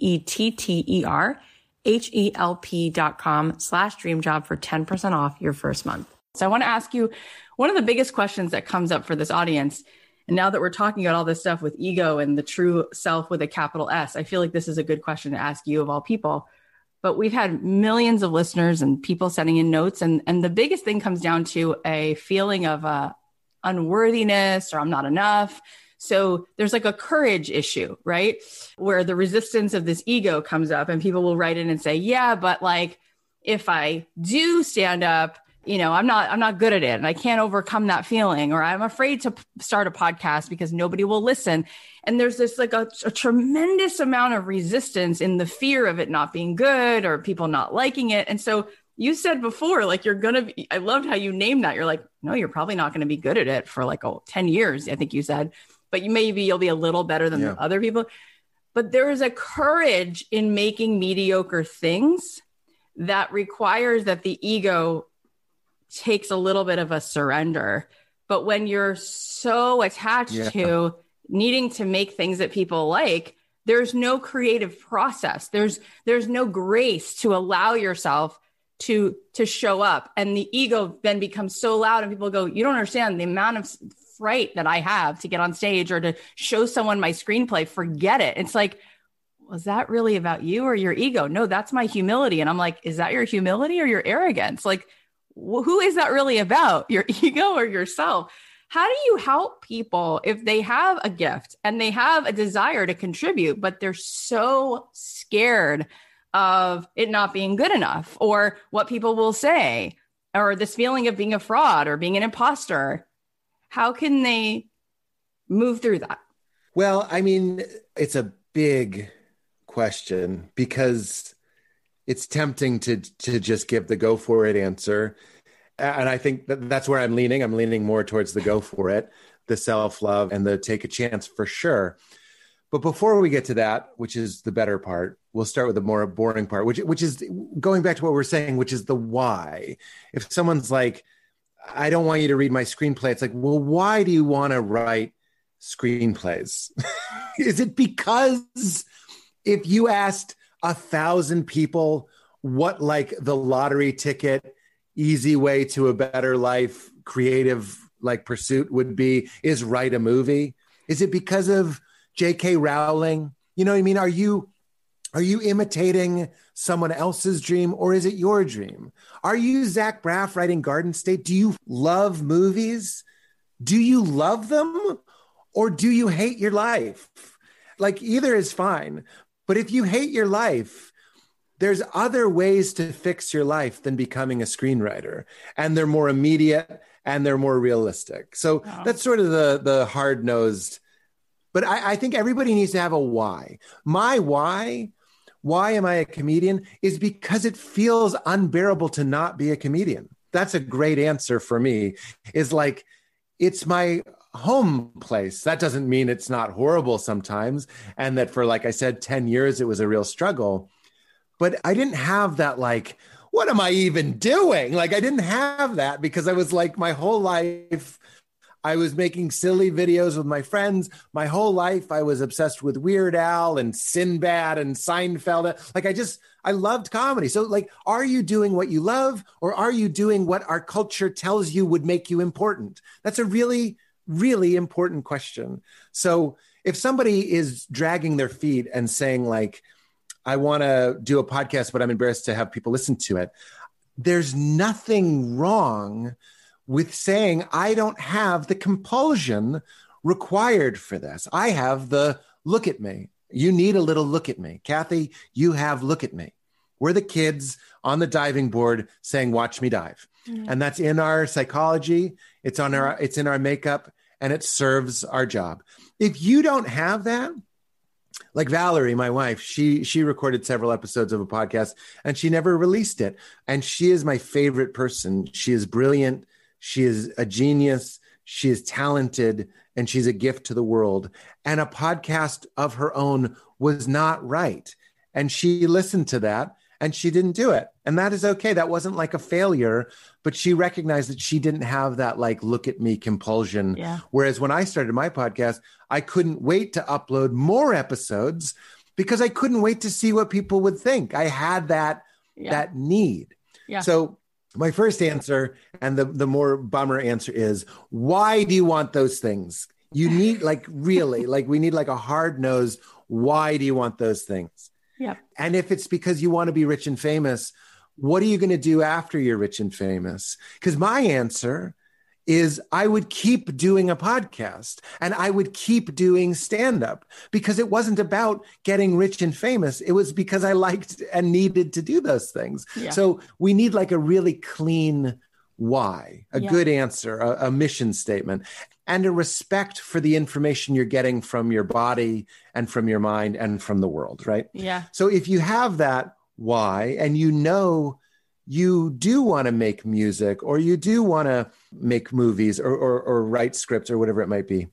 S1: B-E-T-T-E-R H-E-L-P dot com slash dreamjob for ten percent off your first month.
S4: So I want to ask you one of the biggest questions that comes up for this audience. And now that we're talking about all this stuff with ego and the true self with a capital S, I feel like this is a good question to ask you of all people. But we've had millions of listeners and people sending in notes. And, and the biggest thing comes down to a feeling of uh, unworthiness, or I'm not enough. So there's like a courage issue, right? Where the resistance of this ego comes up, and people will write in and say, yeah, but like, if I do stand up, you know, I'm not, I'm not good at it, and I can't overcome that feeling, or I'm afraid to p- start a podcast because nobody will listen. And there's this like a, a tremendous amount of resistance in the fear of it not being good or people not liking it. And so you said before, like, you're going to be, I loved how you named that. You're like, no, you're probably not going to be good at it for like, oh, ten years, I think you said, but you maybe you'll be a little better than
S2: Yeah.
S4: the other people. But there is a courage in making mediocre things that requires that the ego takes a little bit of a surrender. But when you're so attached
S2: Yeah.
S4: to needing to make things that people like, there's no creative process. There's there's no grace to allow yourself to to show up. And the ego then becomes so loud, and people go, you don't understand the amount of fright that I have to get on stage or to show someone my screenplay. Forget it. It's like, was that really about you or your ego? No, that's my humility. And I'm like, is that your humility or your arrogance? Like, who is that really about? Your ego or yourself? How do you help people if they have a gift and they have a desire to contribute, but they're so scared of it not being good enough, or what people will say, or this feeling of being a fraud or being an imposter? How can they move through that?
S2: Well, I mean, it's a big question because it's tempting to to just give the go for it answer. And I think that that's where I'm leaning. I'm leaning more towards the go for it, the self-love and the take a chance for sure. But before we get to that, which is the better part, we'll start with the more boring part, which which is going back to what we're saying, which is the why. If someone's like, I don't want you to read my screenplay, it's like, well, why do you want to write screenplays? Is it because if you asked a thousand people what like the lottery ticket, easy way to a better life, creative like pursuit would be, is write a movie? Is it because of J K Rowling? You know what I mean? Are you are you imitating someone else's dream, or is it your dream? Are you Zach Braff writing Garden State? Do you love movies? Do you love them? Or do you hate your life? Like either is fine. But if you hate your life, there's other ways to fix your life than becoming a screenwriter. And they're more immediate and they're more realistic. So wow. That's sort of the, the hard-nosed. But I, I think everybody needs to have a why. My why, why am I a comedian, is because it feels unbearable to not be a comedian. That's a great answer for me, is like, it's my home place. That doesn't mean it's not horrible sometimes. And that for, like I said, ten years, it was a real struggle. But I didn't have that, like, what am I even doing? Like, I didn't have that because I was like, my whole life, I was making silly videos with my friends. My whole life, I was obsessed with Weird Al and Sinbad and Seinfeld. Like, I just, I loved comedy. So, like, are you doing what you love, or are you doing what our culture tells you would make you important? That's a really, really important question. So if somebody is dragging their feet and saying, like, I want to do a podcast, but I'm embarrassed to have people listen to it, there's nothing wrong with saying, I don't have the compulsion required for this. I have the look at me. You need a little look at me. Kathy, you have look at me. We're the kids on the diving board saying, watch me dive. Mm-hmm. And that's in our psychology. It's on our, it's in our makeup, and it serves our job. If you don't have that, like Valerie, my wife, she she recorded several episodes of a podcast and she never released it. And she is my favorite person. She is brilliant. She is a genius. She is talented, and she's a gift to the world. And a podcast of her own was not right. And she listened to that and she didn't do it. And that is okay. That wasn't like a failure, but she recognized that she didn't have that, like, look at me compulsion.
S4: Yeah.
S2: Whereas when I started my podcast, I couldn't wait to upload more episodes because I couldn't wait to see what people would think. I had that,
S4: yeah.
S2: that need.
S4: Yeah.
S2: So my first answer, and the, the more bummer answer, is, why do you want those things? You need, like, really, like, we need like a hard-nosed, why do you want those things?
S4: Yeah.
S2: And if it's because you want to be rich and famous, what are you going to do after you're rich and famous? Because my answer is, I would keep doing a podcast and I would keep doing stand-up, because it wasn't about getting rich and famous. It was because I liked and needed to do those things.
S4: Yeah.
S2: So we need like a really clean why, a
S4: Yeah.
S2: good answer, a, a mission statement, and a respect for the information you're getting from your body and from your mind and from the world, right?
S4: Yeah.
S2: So if you have that why, and you know you do want to make music, or you do want to make movies, or, or, or write scripts, or whatever it might be,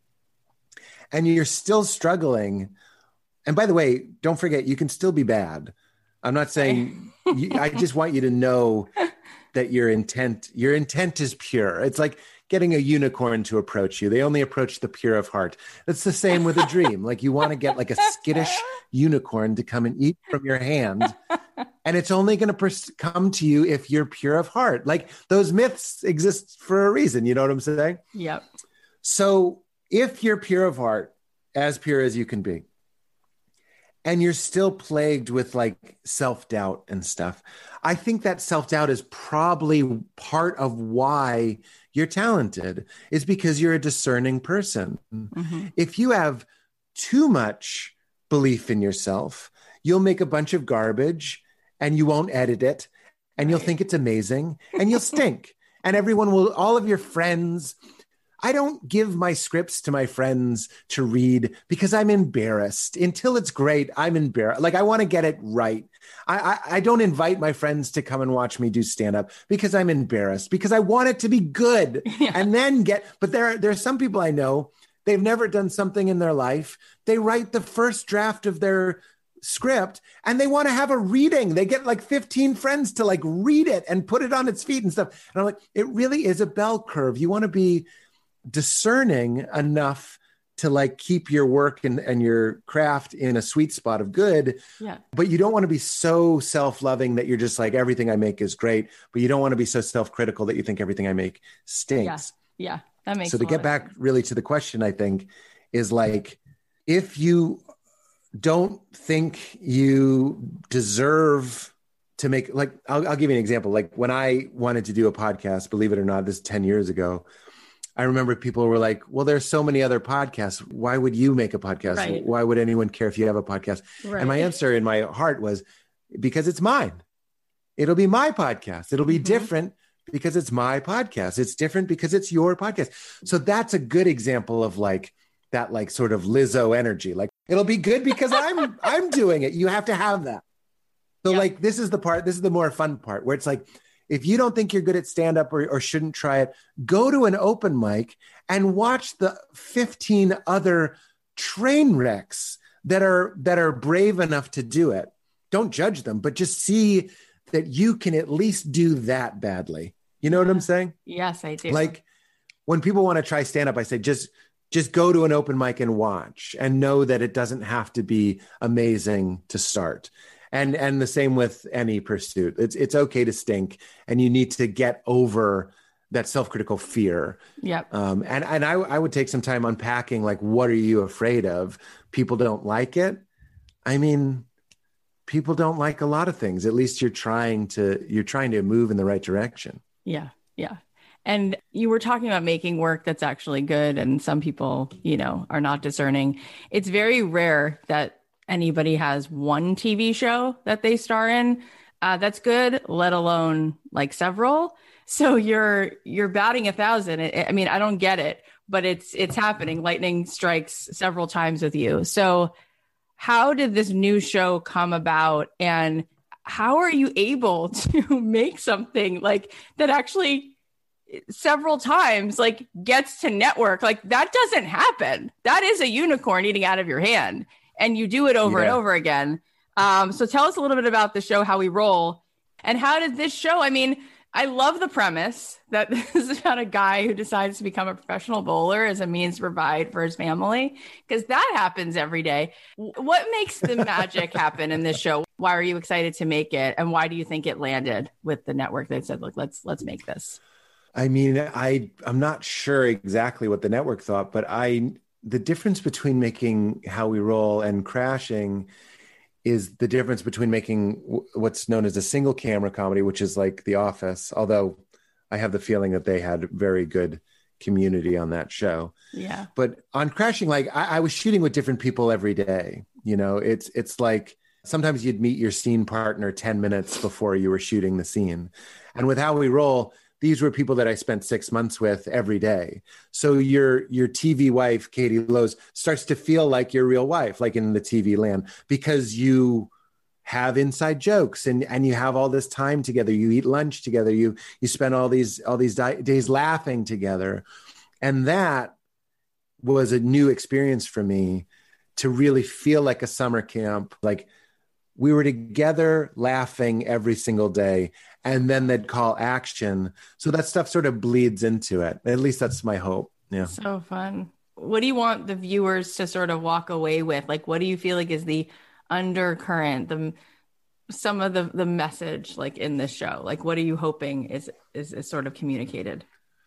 S2: and you're still struggling. And by the way, don't forget, you can still be bad. I'm not saying, you, I just want you to know that your intent, your intent is pure. It's like getting a unicorn to approach you. They only approach the pure of heart. It's the same with a dream. Like, you want to get like a skittish unicorn to come and eat from your hand. And it's only going to pers- come to you if you're pure of heart. Like, those myths exist for a reason. You know what I'm saying?
S4: Yep.
S2: So if you're pure of heart, as pure as you can be, and you're still plagued with like self-doubt and stuff. I think that self-doubt is probably part of why you're talented, is because you're a discerning person. Mm-hmm. If you have too much belief in yourself, you'll make a bunch of garbage and you won't edit it, and you'll think it's amazing, and you'll stink. And everyone will, all of your friends, I don't give my scripts to my friends to read because I'm embarrassed. Until it's great, I'm embarrassed. Like, I want to get it right. I, I, I don't invite my friends to come and watch me do stand-up because I'm embarrassed, because I want it to be good. Yeah. And then get, but there, there are some people I know, they've never done something in their life. They write the first draft of their script and they want to have a reading. They get like fifteen friends to like read it and put it on its feet and stuff. And I'm like, it really is a bell curve. You want to be discerning enough to like keep your work and, and your craft in a sweet spot of good. Yeah. But you don't want to be so self-loving that you're just like, everything I make is great. But you don't want to be so self-critical that you think everything I make stinks.
S4: Yeah. Yeah. That makes
S2: so to get back really to the question, I think, is like, if you don't think you deserve to make, like, I'll, I'll give you an example. Like when I wanted to do a podcast, believe it or not, this is ten years ago, I remember people were like, well, there's so many other podcasts. Why would you make a podcast? Right. Why would anyone care if you have a podcast? Right. And my answer in my heart was, because it's mine. It'll be my podcast. It'll be mm-hmm. different because it's my podcast. It's different because it's your podcast. So that's a good example of like that, like sort of Lizzo energy. Like, it'll be good because I'm, I'm doing it. You have to have that. So yeah. like, this is the part, this is the more fun part where it's like, if you don't think you're good at stand-up or, or shouldn't try it, go to an open mic and watch the fifteen other train wrecks that are, that are brave enough to do it. Don't judge them, but just see that you can at least do that badly. You know what I'm saying?
S4: Yes, I do.
S2: Like when people want to try stand-up, I say, just, just go to an open mic and watch, and know that it doesn't have to be amazing to start. And, and the same with any pursuit. It's, it's okay to stink, and you need to get over that self-critical fear.
S4: Yep.
S2: Um, and, and I, I would take some time unpacking, like, what are you afraid of? People don't like it. I mean, people don't like a lot of things. At least you're trying to, you're trying to move in the right direction.
S4: Yeah. Yeah. And you were talking about making work that's actually good. And some people, you know, are not discerning. It's very rare that anybody has one T V show that they star in uh, that's good, let alone like several. So you're, you're batting a thousand. I mean, I don't get it, but it's, it's happening. Lightning strikes several times with you. So how did this new show come about, and how are you able to make something like that actually several times like gets to network? Like that doesn't happen. That is a unicorn eating out of your hand, and you do it over yeah. and over again. Um, so tell us a little bit about the show, How We Roll, and how did this show, I mean, I love the premise that this is about a guy who decides to become a professional bowler as a means to provide for his family, because that happens every day. What makes the magic happen in this show? Why are you excited to make it? And why do you think it landed with the network that said, look, let's, let's make this?
S2: I mean, I, I'm not sure exactly what the network thought, but I, the difference between making How We Roll and Crashing is the difference between making w- what's known as a single camera comedy, which is like The Office, although I have the feeling that they had very good community on that show.
S4: Yeah.
S2: But on Crashing, like I, I was shooting with different people every day. You know, it's, it's like sometimes you'd meet your scene partner ten minutes before you were shooting the scene. And with How We Roll, these were people that I spent six months with every day. So your your T V wife, Katie Lowe's, starts to feel like your real wife, like in the T V land, because you have inside jokes and, and you have all this time together. You eat lunch together. You you spend all these all these di- days laughing together, and that was a new experience for me, to really feel like a summer camp, like we were together laughing every single day, and then they'd call action. So that stuff sort of bleeds into it. At least that's my hope. Yeah.
S4: So fun. What do you want the viewers to sort of walk away with? Like, what do you feel like is the undercurrent, the, some of the, the message like in this show? Like, what are you hoping is, is, is sort of communicated?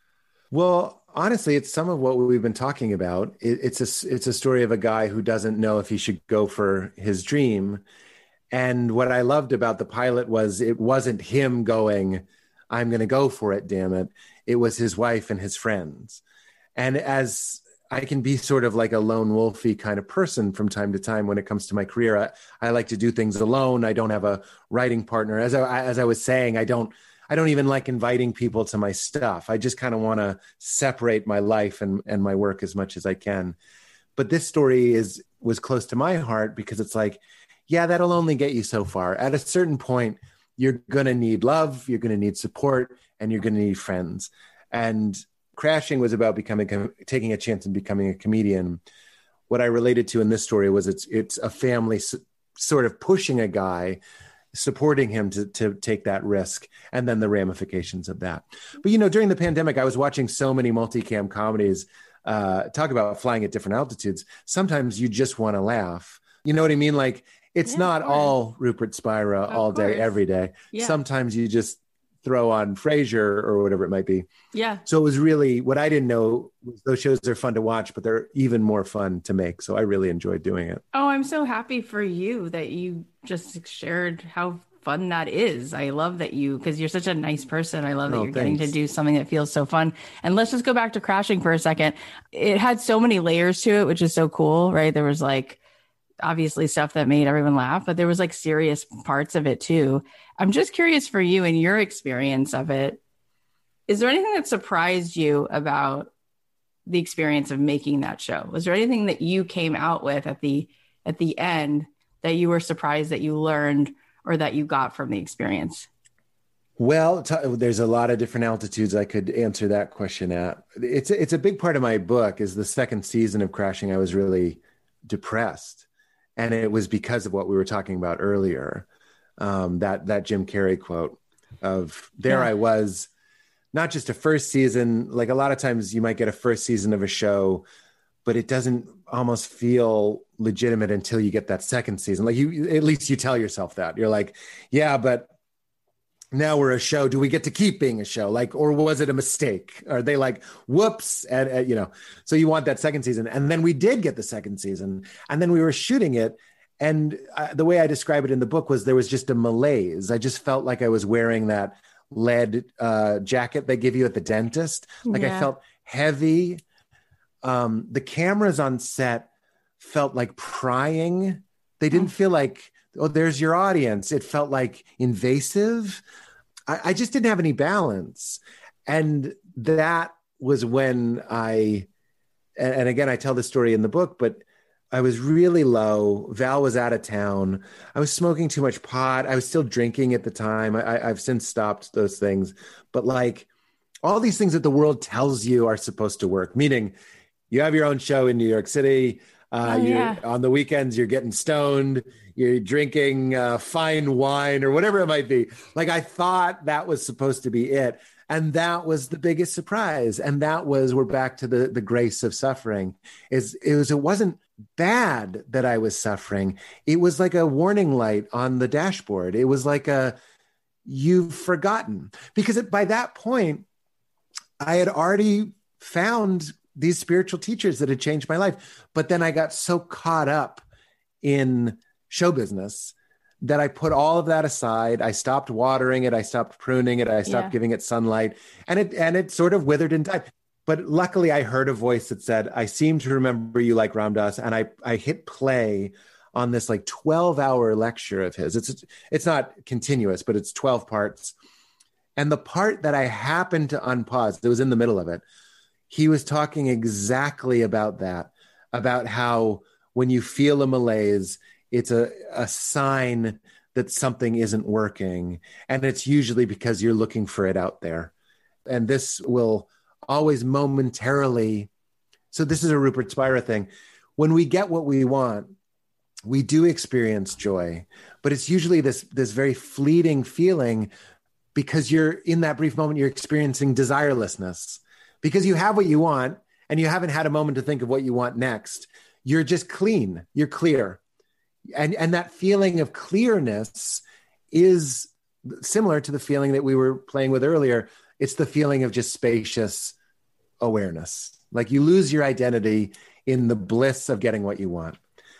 S2: Well, honestly, it's some of what we've been talking about. It, it's a it's a story of a guy who doesn't know if he should go for his dream. And what I loved about the pilot was it wasn't him going, I'm going to go for it, damn it. It was his wife and his friends. And as I can be sort of like a lone wolfy kind of person from time to time when it comes to my career, I, I like to do things alone. I don't have a writing partner. As I, as I was saying, I don't, I don't even like inviting people to my stuff. I just kind of want to separate my life and, and my work as much as I can. But this story is was close to my heart because it's like, yeah, that'll only get you so far. At a certain point, you're going to need love, you're going to need support, and you're going to need friends. And Crashing was about becoming, taking a chance and becoming a comedian. What I related to in this story was it's it's a family s- sort of pushing a guy, supporting him to, to take that risk, and then the ramifications of that. But, you know, during the pandemic, I was watching so many multicam comedies uh, talk about flying at different altitudes. Sometimes you just want to laugh. You know what I mean? Like, it's
S4: Yeah,
S2: not
S4: of course.
S2: all Rupert Spira
S4: Of
S2: all day,
S4: course.
S2: every day.
S4: Yeah.
S2: Sometimes you just throw on Frasier or whatever it might be.
S4: Yeah.
S2: So it was really, what I didn't know was those shows are fun to watch, but they're even more fun to make. So I really enjoyed doing it.
S4: Oh, I'm so happy for you that you just shared how fun that is. I love that you, because you're such a nice person. I love that
S2: Oh,
S4: you're getting to
S2: thanks.
S4: do something that feels so fun. And let's just go back to Crashing for a second. It had so many layers to it, which is so cool, right? There was like obviously stuff that made everyone laugh, but there was like serious parts of it too. I'm just curious for you and your experience of it. Is there anything that surprised you about the experience of making that show? Was there anything that you came out with at the at the end that you were surprised that you learned or that you got from the experience?
S2: Well, t- there's a lot of different altitudes I could answer that question at. It's a, it's a big part of my book is the second season of Crashing. I was really depressed. And it was because of what we were talking about earlier. Um, that, that Jim Carrey quote of there
S4: Yeah.
S2: I was, not just a first season. Like a lot of times you might get a first season of a show, but it doesn't almost feel legitimate until you get that second season. Like you, at least you tell yourself that. You're like, yeah, but now we're a show. Do we get to keep being a show? Like, or was it a mistake? Are they like, whoops? And, and you know, so you want that second season. And then we did get the second season and then we were shooting it. And uh, the way I describe it in the book was there was just a malaise. I just felt like I was wearing that lead uh, jacket they give you at the dentist. Like
S4: Yeah.
S2: I felt heavy. Um, the cameras on set felt like prying. They didn't feel like, oh, there's your audience. It felt like invasive. I, I just didn't have any balance. And that was when I, and, and again, I tell the story in the book, but I was really low. Val was out of town. I was smoking too much pot. I was still drinking at the time. I, I've since stopped those things. But like all these things that the world tells you are supposed to work, meaning you have your own show in New York City. Uh,
S4: Oh,
S2: you're,
S4: yeah.
S2: on the weekends, you're getting stoned, you're drinking uh, fine wine or whatever it might be. Like I thought that was supposed to be it. And that was the biggest surprise. And that was, we're back to the, the grace of suffering is it was, it wasn't bad that I was suffering. It was like a warning light on the dashboard. It was like a, you've forgotten because it, by that point I had already found these spiritual teachers that had changed my life. But then I got so caught up in show business that I put all of that aside. I stopped watering it. I stopped pruning it. I stopped
S4: Yeah.
S2: giving it sunlight and it, and it sort of withered and died. But luckily I heard a voice that said, I seem to remember you like Ram Dass. And I, I hit play on this like twelve hour lecture of his. It's, it's not continuous, but it's twelve parts. And the part that I happened to unpause, it was in the middle of it. He was talking exactly about that, about how when you feel a malaise, it's a, a sign that something isn't working. And it's usually because you're looking for it out there. And this will always momentarily. So this is a Rupert Spira thing. When we get what we want, we do experience joy, but it's usually this, this very fleeting feeling because you're in that brief moment, you're experiencing desirelessness. Because you have what you want and you haven't had a moment to think of what you want next. You're just clean, you're clear. And, and that feeling of clearness is similar to the feeling that we were playing with earlier. It's the feeling of just spacious awareness. Like you lose your identity in the bliss of getting what you want.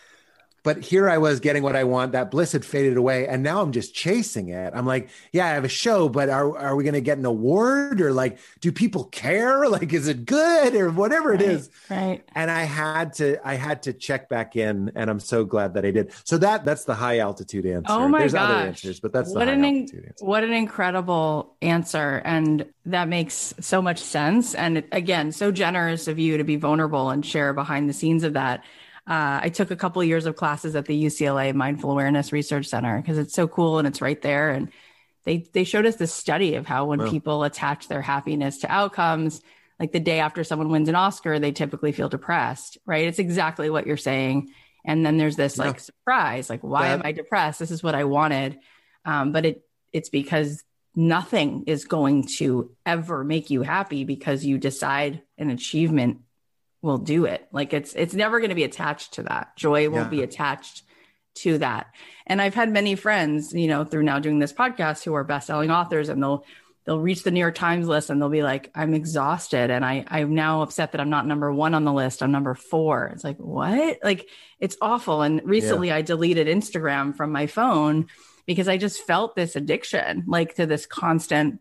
S2: But here I was getting what I want. That bliss had faded away. And now I'm just chasing it. I'm like, yeah, I have a show, but are, are we going to get an award? Or like, do people care? Like, is it good or whatever
S4: right,
S2: it is?
S4: Right.
S2: And I had to, I had to check back in, and I'm so glad that I did. So that, that's the high altitude answer.
S4: Oh my
S2: There's
S4: gosh.
S2: other answers, but that's
S4: what
S2: the high
S4: an
S2: altitude answer.
S4: What an incredible answer. And that makes so much sense. And again, so generous of you to be vulnerable and share behind the scenes of that. Uh, I took a couple of years of classes at the U C L A Mindful Awareness Research Center because it's so cool and it's right there. And they they showed us this study of how when
S2: Wow.
S4: people attach their happiness to outcomes, like the day after someone wins an Oscar, they typically feel depressed, right? It's exactly what you're saying. And then there's this like
S2: Yeah.
S4: surprise, like, why
S2: That-
S4: am I depressed? This is what I wanted. Um, but it it's because nothing is going to ever make you happy because you decide an achievement will do it. Like it's it's never going to be attached to that. Joy won't
S2: Yeah.
S4: be attached to that. And I've had many friends, you know, through now doing this podcast who are best-selling authors, and they'll they'll reach the New York Times list and they'll be like, I'm exhausted and I I'm now upset that I'm not number one on the list. I'm number four. It's like, what? Like it's awful. And recently I deleted Instagram from my phone because I just felt this addiction, like to this constant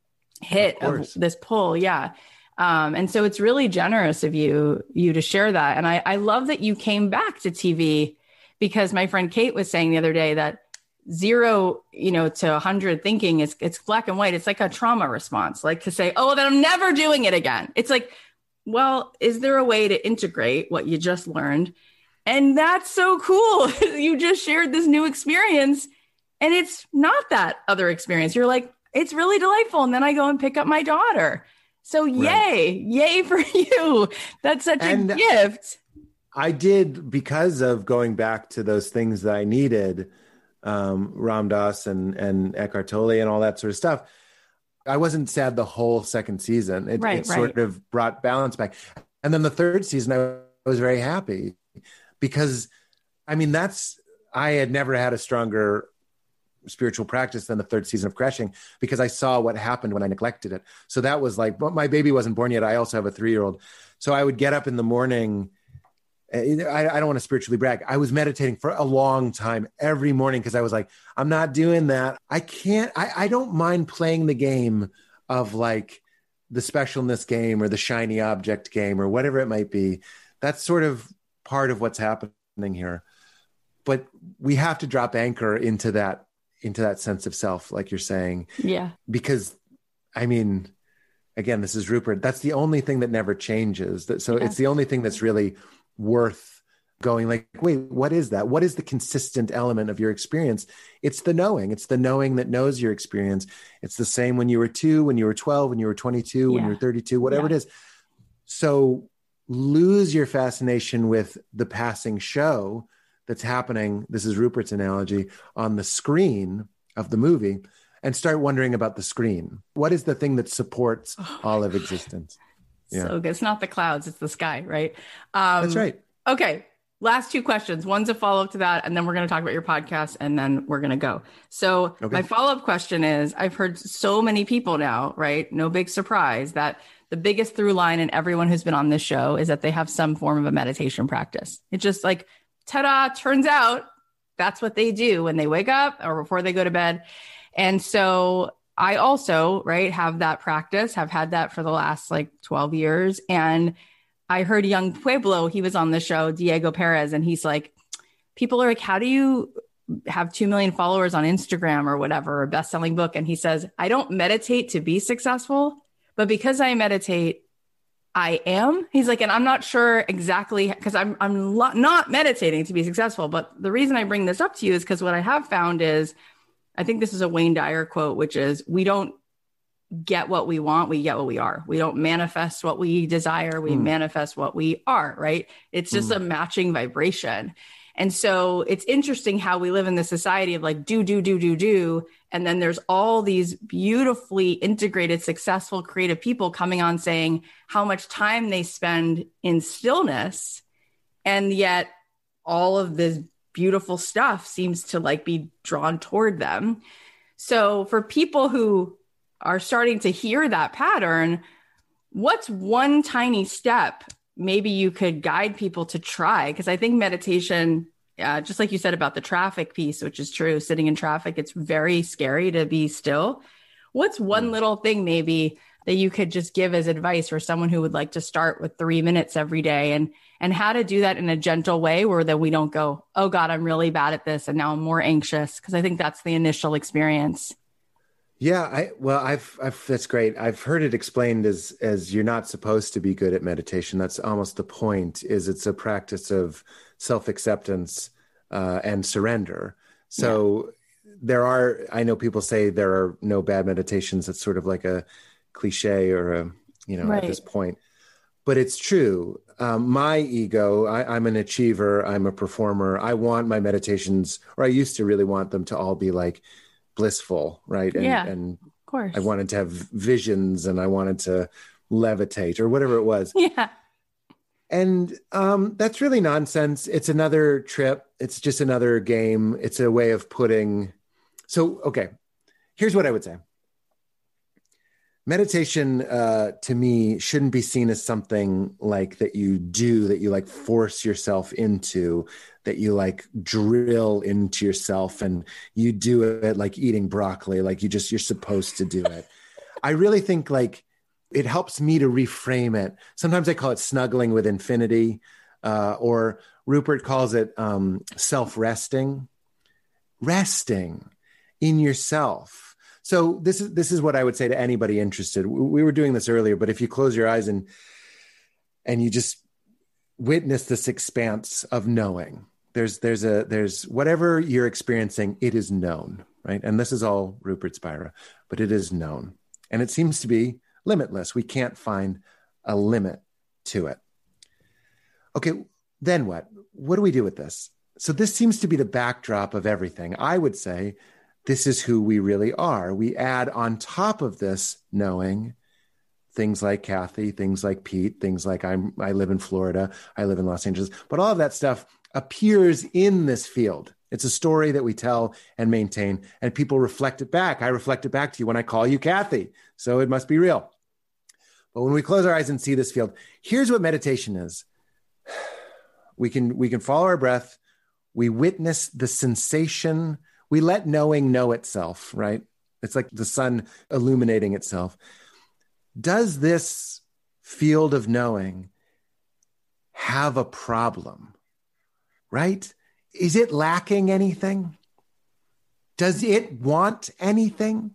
S4: hit
S2: Of
S4: of,
S2: course.
S4: this pull. Yeah. Um, and so it's really generous of you, you to share that. And I, I love that you came back to T V because my friend Kate was saying the other day that zero, you know, to a hundred thinking is it's black and white. It's like a trauma response, like to say, oh, then I'm never doing it again. It's like, well, is there a way to integrate what you just learned? And that's so cool. You just shared this new experience and it's not that other experience. You're like, it's really delightful. And then I go and pick up my daughter. So yay,
S2: Right.
S4: yay for you. That's such
S2: And-
S4: a gift.
S2: I did, because of going back to those things that I needed, um, Ram Dass and, and Eckhart Tolle and all that sort of stuff. I wasn't sad the whole second season. It,
S4: Right,
S2: it sort
S4: right.
S2: of brought balance back. And then the third season, I was very happy because, I mean, that's, I had never had a stronger spiritual practice than the third season of Crashing because I saw what happened when I neglected it. So that was like, but my baby wasn't born yet. I also have a three-year-old. So I would get up in the morning. I, I don't want to spiritually brag. I was meditating for a long time every morning because I was like, I'm not doing that. I can't, I, I don't mind playing the game of like the specialness game or the shiny object game or whatever it might be. That's sort of part of what's happening here. But we have to drop anchor into that, into that sense of self, like you're saying,
S4: Yeah.
S2: because I mean, again, this is Rupert. That's the only thing that never changes. That So
S4: Yeah.
S2: it's the only thing that's really worth going like, wait, what is that? What is the consistent element of your experience? It's the knowing. It's the knowing that knows your experience. It's the same when you were two, when you were twelve, when you were twenty-two, when
S4: Yeah.
S2: you were thirty-two, whatever
S4: Yeah.
S2: it is. So lose your fascination with the passing show that's happening. This is Rupert's analogy on the screen of the movie, and start wondering about the screen. What is the thing that supports
S4: Oh
S2: all of existence? Yeah.
S4: So good. It's not the clouds, it's the sky, right? Um,
S2: That's right.
S4: Okay. Last two questions. One's a follow up to that, and then we're going to talk about your podcast, and then we're going to go. So,
S2: Okay.
S4: my follow up question is I've heard so many people now, right? No big surprise that the biggest through line in everyone who's been on this show is that they have some form of a meditation practice. It's just like, ta da, turns out that's what they do when they wake up or before they go to bed. And so, I also, right, have that practice, have had that for the last like twelve years. And I heard Young Pueblo, he was on the show, Diego Perez, and he's like, people are like, how do you have two million followers on Instagram or whatever, or a best-selling book? And he says, I don't meditate to be successful, but because I meditate, I am. He's like, and I'm not sure exactly, because I'm, I'm lo- not meditating to be successful. But the reason I bring this up to you is because what I have found is, I think this is a Wayne Dyer quote, which is, we don't get what we want, we get what we are. We don't manifest what we desire, we
S2: Mm.
S4: manifest what we are, right? It's just
S2: Mm.
S4: a matching vibration. And so it's interesting how we live in this society of like do, do, do, do, do. And then there's all these beautifully integrated, successful, creative people coming on saying how much time they spend in stillness. And yet all of this beautiful stuff seems to like be drawn toward them. So for people who are starting to hear that pattern, What's one tiny step maybe you could guide people to try? Because I think meditation, uh, just like you said about the traffic piece, which is true, sitting in traffic, it's very scary to be still. What's one
S2: Mm.
S4: little thing maybe that you could just give as advice for someone who would like to start with three minutes every day, and and how to do that in a gentle way where then we don't go, oh God, I'm really bad at this and now I'm more anxious? Because I think that's the initial experience.
S2: Yeah, I well, I've, I've that's great. I've heard it explained as as you're not supposed to be good at meditation. That's almost the point. Is it's a practice of self-acceptance uh, and surrender. So yeah. there are. I know people say there are no bad meditations. It's sort of like a cliche or a you know
S4: right.
S2: at this point, but it's true. Um, my ego. I, I'm an achiever. I'm a performer. I want my meditations, or I used to really want them to all be like blissful, right? And,
S4: yeah,
S2: and
S4: of course.
S2: I wanted to have visions and I wanted to levitate or whatever it was.
S4: Yeah.
S2: And um, that's really nonsense. It's another trip. It's just another game. It's a way of putting. So, okay, here's what I would say. Meditation uh, to me shouldn't be seen as something like that you do, that you like force yourself into, that you like drill into yourself and you do it like eating broccoli, like you just, you're supposed to do it. I really think like it helps me to reframe it. Sometimes I call it snuggling with infinity, uh, or Rupert calls it um, self-resting, resting in yourself. So this is this is what I would say to anybody interested. We were doing this earlier, but if you close your eyes and and you just witness this expanse of knowing, there's there's a there's whatever you're experiencing, it is known, right? And this is all Rupert Spira, but it is known, and it seems to be limitless. We can't find a limit to it. Okay, then what? What do we do with this? So this seems to be the backdrop of everything. I would say this is who we really are. We add on top of this knowing things like Kathy, things like Pete, things like I'm, I live in Florida, I live in Los Angeles, but all of that stuff appears in this field. It's a story that we tell and maintain, and people reflect it back. I reflect it back to you when I call you Kathy, so it must be real. But when we close our eyes and see this field, here's what meditation is. We can, we can follow our breath. We witness the sensation. We let knowing know itself, right? It's like the sun illuminating itself. Does this field of knowing have a problem, right? Is it lacking anything? Does it want anything?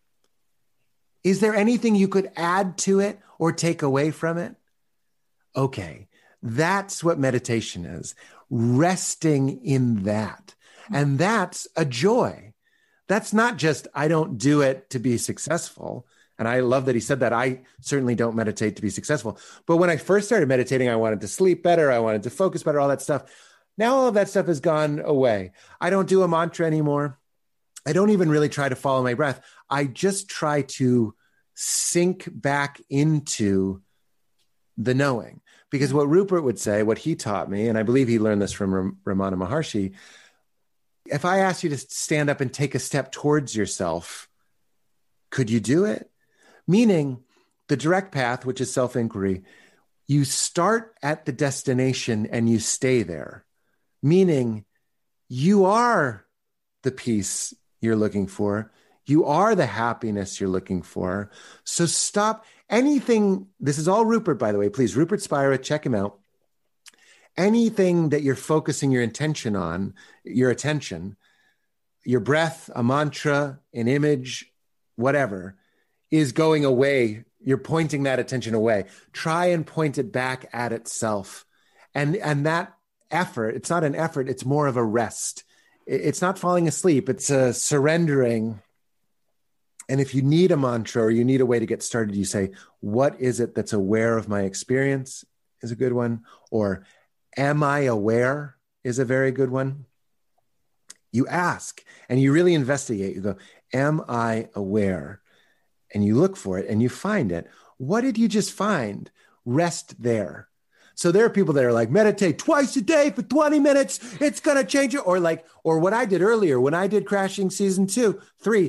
S2: Is there anything you could add to it or take away from it? Okay, that's what meditation is, resting in that. And that's a joy. That's not just, I don't do it to be successful. And I love that he said that. I certainly don't meditate to be successful. But when I first started meditating, I wanted to sleep better. I wanted to focus better, all that stuff. Now all of that stuff has gone away. I don't do a mantra anymore. I don't even really try to follow my breath. I just try to sink back into the knowing. Because what Rupert would say, what he taught me, and I believe he learned this from Ram- Ramana Maharshi, if I asked you to stand up and take a step towards yourself, could you do it? Meaning the direct path, which is self-inquiry, you start at the destination and you stay there. Meaning you are the peace you're looking for. You are the happiness you're looking for. So stop anything. This is all Rupert, by the way. Please, Rupert Spira, check him out. Anything that you're focusing your intention on, your attention, your breath, a mantra, an image, whatever, is going away. You're pointing that attention away. Try and point it back at itself. And, and that effort, it's not an effort, it's more of a rest. It's not falling asleep, it's a surrendering. And if you need a mantra or you need a way to get started, you say, what is it that's aware of my experience is a good one. Or am I aware is a very good one. You ask and you really investigate. You go, am I aware? And you look for it and you find it. What did you just find? Rest there. So there are people that are like, meditate twice a day for twenty minutes. It's going to change it. Or like, or what I did earlier, when I did Crashing season two, three,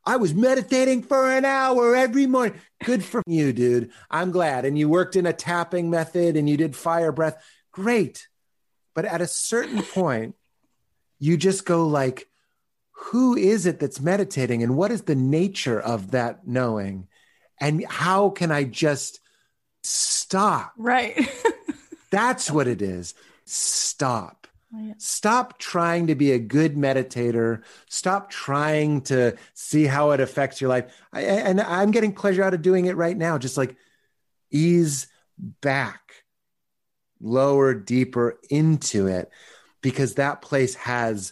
S2: I was meditating for an hour every morning. Good for you, dude. I'm glad. And you worked in a tapping method and you did fire breath. Great. But at a certain point, you just go like, who is it that's meditating? And what is the nature of that knowing? And how can I just stop?
S4: Right.
S2: That's what it is. Stop.
S4: Oh, yeah.
S2: Stop trying to be a good meditator. Stop trying to see how it affects your life. I, and I'm getting pleasure out of doing it right now. Just like ease back, lower, deeper into it, because that place has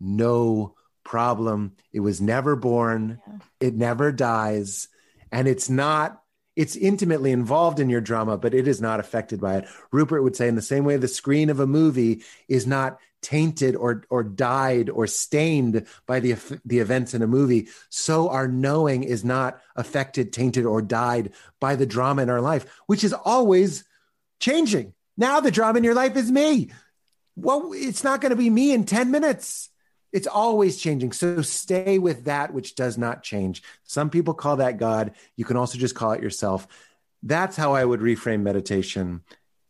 S2: no problem. It was never born. Yeah. It never dies. And it's not, it's intimately involved in your drama, but it is not affected by it. Rupert would say, in the same way the screen of a movie is not tainted or or dyed or stained by the the events in a movie, so our knowing is not affected, tainted, or dyed by the drama in our life, which is always changing. Now the drama in your life is me. Well, it's not going to be me in ten minutes. It's always changing. So stay with that which does not change. Some people call that God. You can also just call it yourself. That's how I would reframe meditation.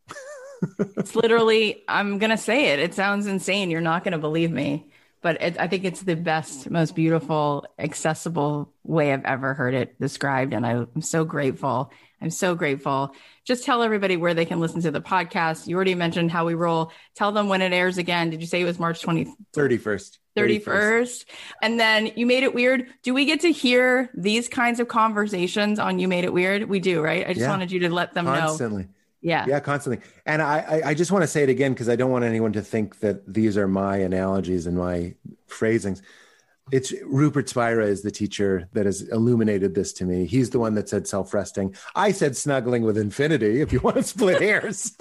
S4: It's literally, I'm going to say it. It sounds insane. You're not going to believe me. But it, I think it's the best, most beautiful, accessible way I've ever heard it described. And I, I'm so grateful. I'm so grateful. Just tell everybody where they can listen to the podcast. You already mentioned How We Roll. Tell them when it airs again. Did you say it was March twentieth?
S2: thirty-first.
S4: thirty-first. And then You Made It Weird. Do we get to hear these kinds of conversations on You Made It Weird? We do, right? I just
S2: yeah.
S4: wanted you to let them
S2: Constantly.
S4: know.
S2: Constantly.
S4: Yeah.
S2: Yeah, constantly. And I, I, I just want to say it again, because I don't want anyone to think that these are my analogies and my phrasings. It's Rupert Spira is the teacher that has illuminated this to me. He's the one that said self-resting. I said snuggling with infinity, if you want to split hairs.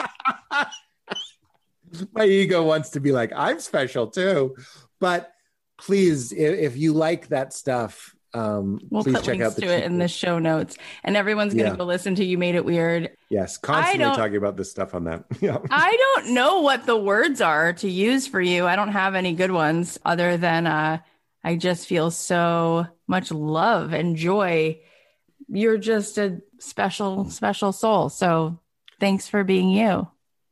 S2: My ego wants to be like, I'm special too. But please, if, if you like that stuff, um,
S4: we'll
S2: please
S4: put
S2: check
S4: links
S2: out the
S4: to it in the show notes, and everyone's going to
S2: yeah.
S4: go listen to You Made It Weird.
S2: Yes, constantly talking about this stuff on that. Yeah.
S4: I don't know what the words are to use for you. I don't have any good ones other than uh, I just feel so much love and joy. You're just a special, special soul. So thanks for being you.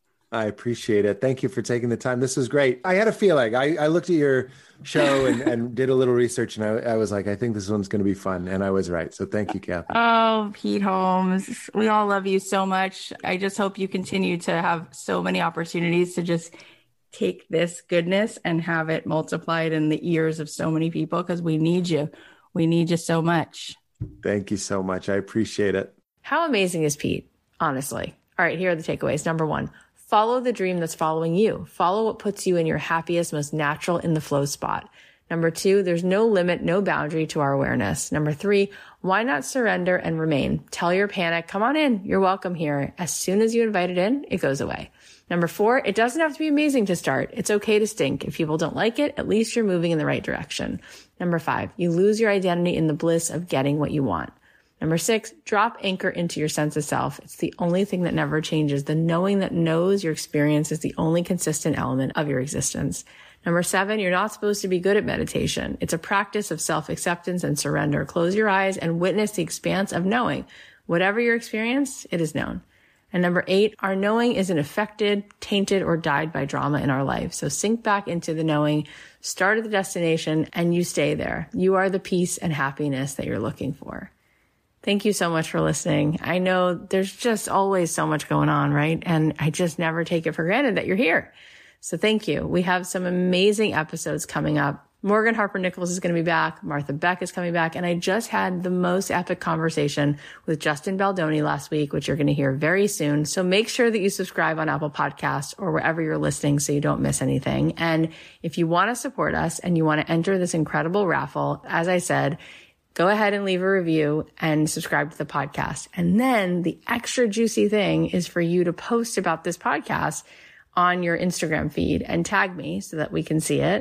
S2: I appreciate it. Thank you for taking the time. This was great. I had a feeling. I, I looked at your show and, and did a little research, and I, I was like, I think this one's going to be fun. And I was right. So thank you, Kathy.
S4: Oh, Pete Holmes. We all love you so much. I just hope you continue to have so many opportunities to just take this goodness and have it multiplied in the ears of so many people, because we need you. We need you so much.
S2: Thank you so much. I appreciate it.
S1: How amazing is Pete? Honestly. All right, here are the takeaways. Number one, follow the dream that's following you. Follow what puts you in your happiest, most natural, in the flow spot. Number two, there's no limit, no boundary to our awareness. Number three, why not surrender and remain? Tell your panic, come on in. You're welcome here. As soon as you invite it in, it goes away. Number four, it doesn't have to be amazing to start. It's okay to stink. If people don't like it, at least you're moving in the right direction. Number five, you lose your identity in the bliss of getting what you want. Number six, drop anchor into your sense of self. It's the only thing that never changes. The knowing that knows your experience is the only consistent element of your existence. Number seven, you're not supposed to be good at meditation. It's a practice of self-acceptance and surrender. Close your eyes and witness the expanse of knowing. Whatever your experience, it is known. And number eight, our knowing isn't affected, tainted, or dyed by drama in our life. So sink back into the knowing, start at the destination, and you stay there. You are the peace and happiness that you're looking for. Thank you so much for listening. I know there's just always so much going on, right? And I just never take it for granted that you're here. So thank you. We have some amazing episodes coming up. Morgan Harper Nichols is going to be back. Martha Beck is coming back. And I just had the most epic conversation with Justin Baldoni last week, which you're going to hear very soon. So make sure that you subscribe on Apple Podcasts or wherever you're listening so you don't miss anything. And if you want to support us and you want to enter this incredible raffle, as I said, go ahead and leave a review and subscribe to the podcast. And then the extra juicy thing is for you to post about this podcast on your Instagram feed and tag me so that we can see it,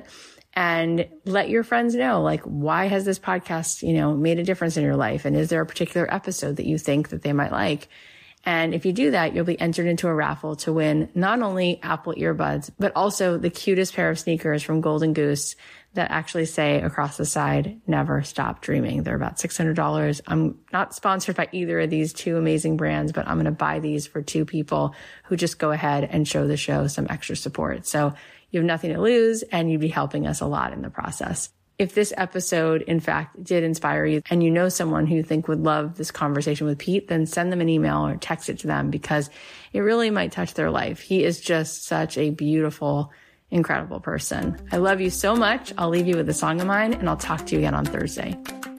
S1: and let your friends know, like, why has this podcast, you know, made a difference in your life? And is there a particular episode that you think that they might like? And if you do that, you'll be entered into a raffle to win not only Apple earbuds, but also the cutest pair of sneakers from Golden Goose that actually say across the side, never stop dreaming. They're about six hundred dollars. I'm not sponsored by either of these two amazing brands, but I'm going to buy these for two people who just go ahead and show the show some extra support. So you have nothing to lose and you'd be helping us a lot in the process. If this episode, in fact, did inspire you and you know someone who you think would love this conversation with Pete, then send them an email or text it to them because it really might touch their life. He is just such a beautiful, incredible person. I love you so much. I'll leave you with a song of mine and I'll talk to you again on Thursday.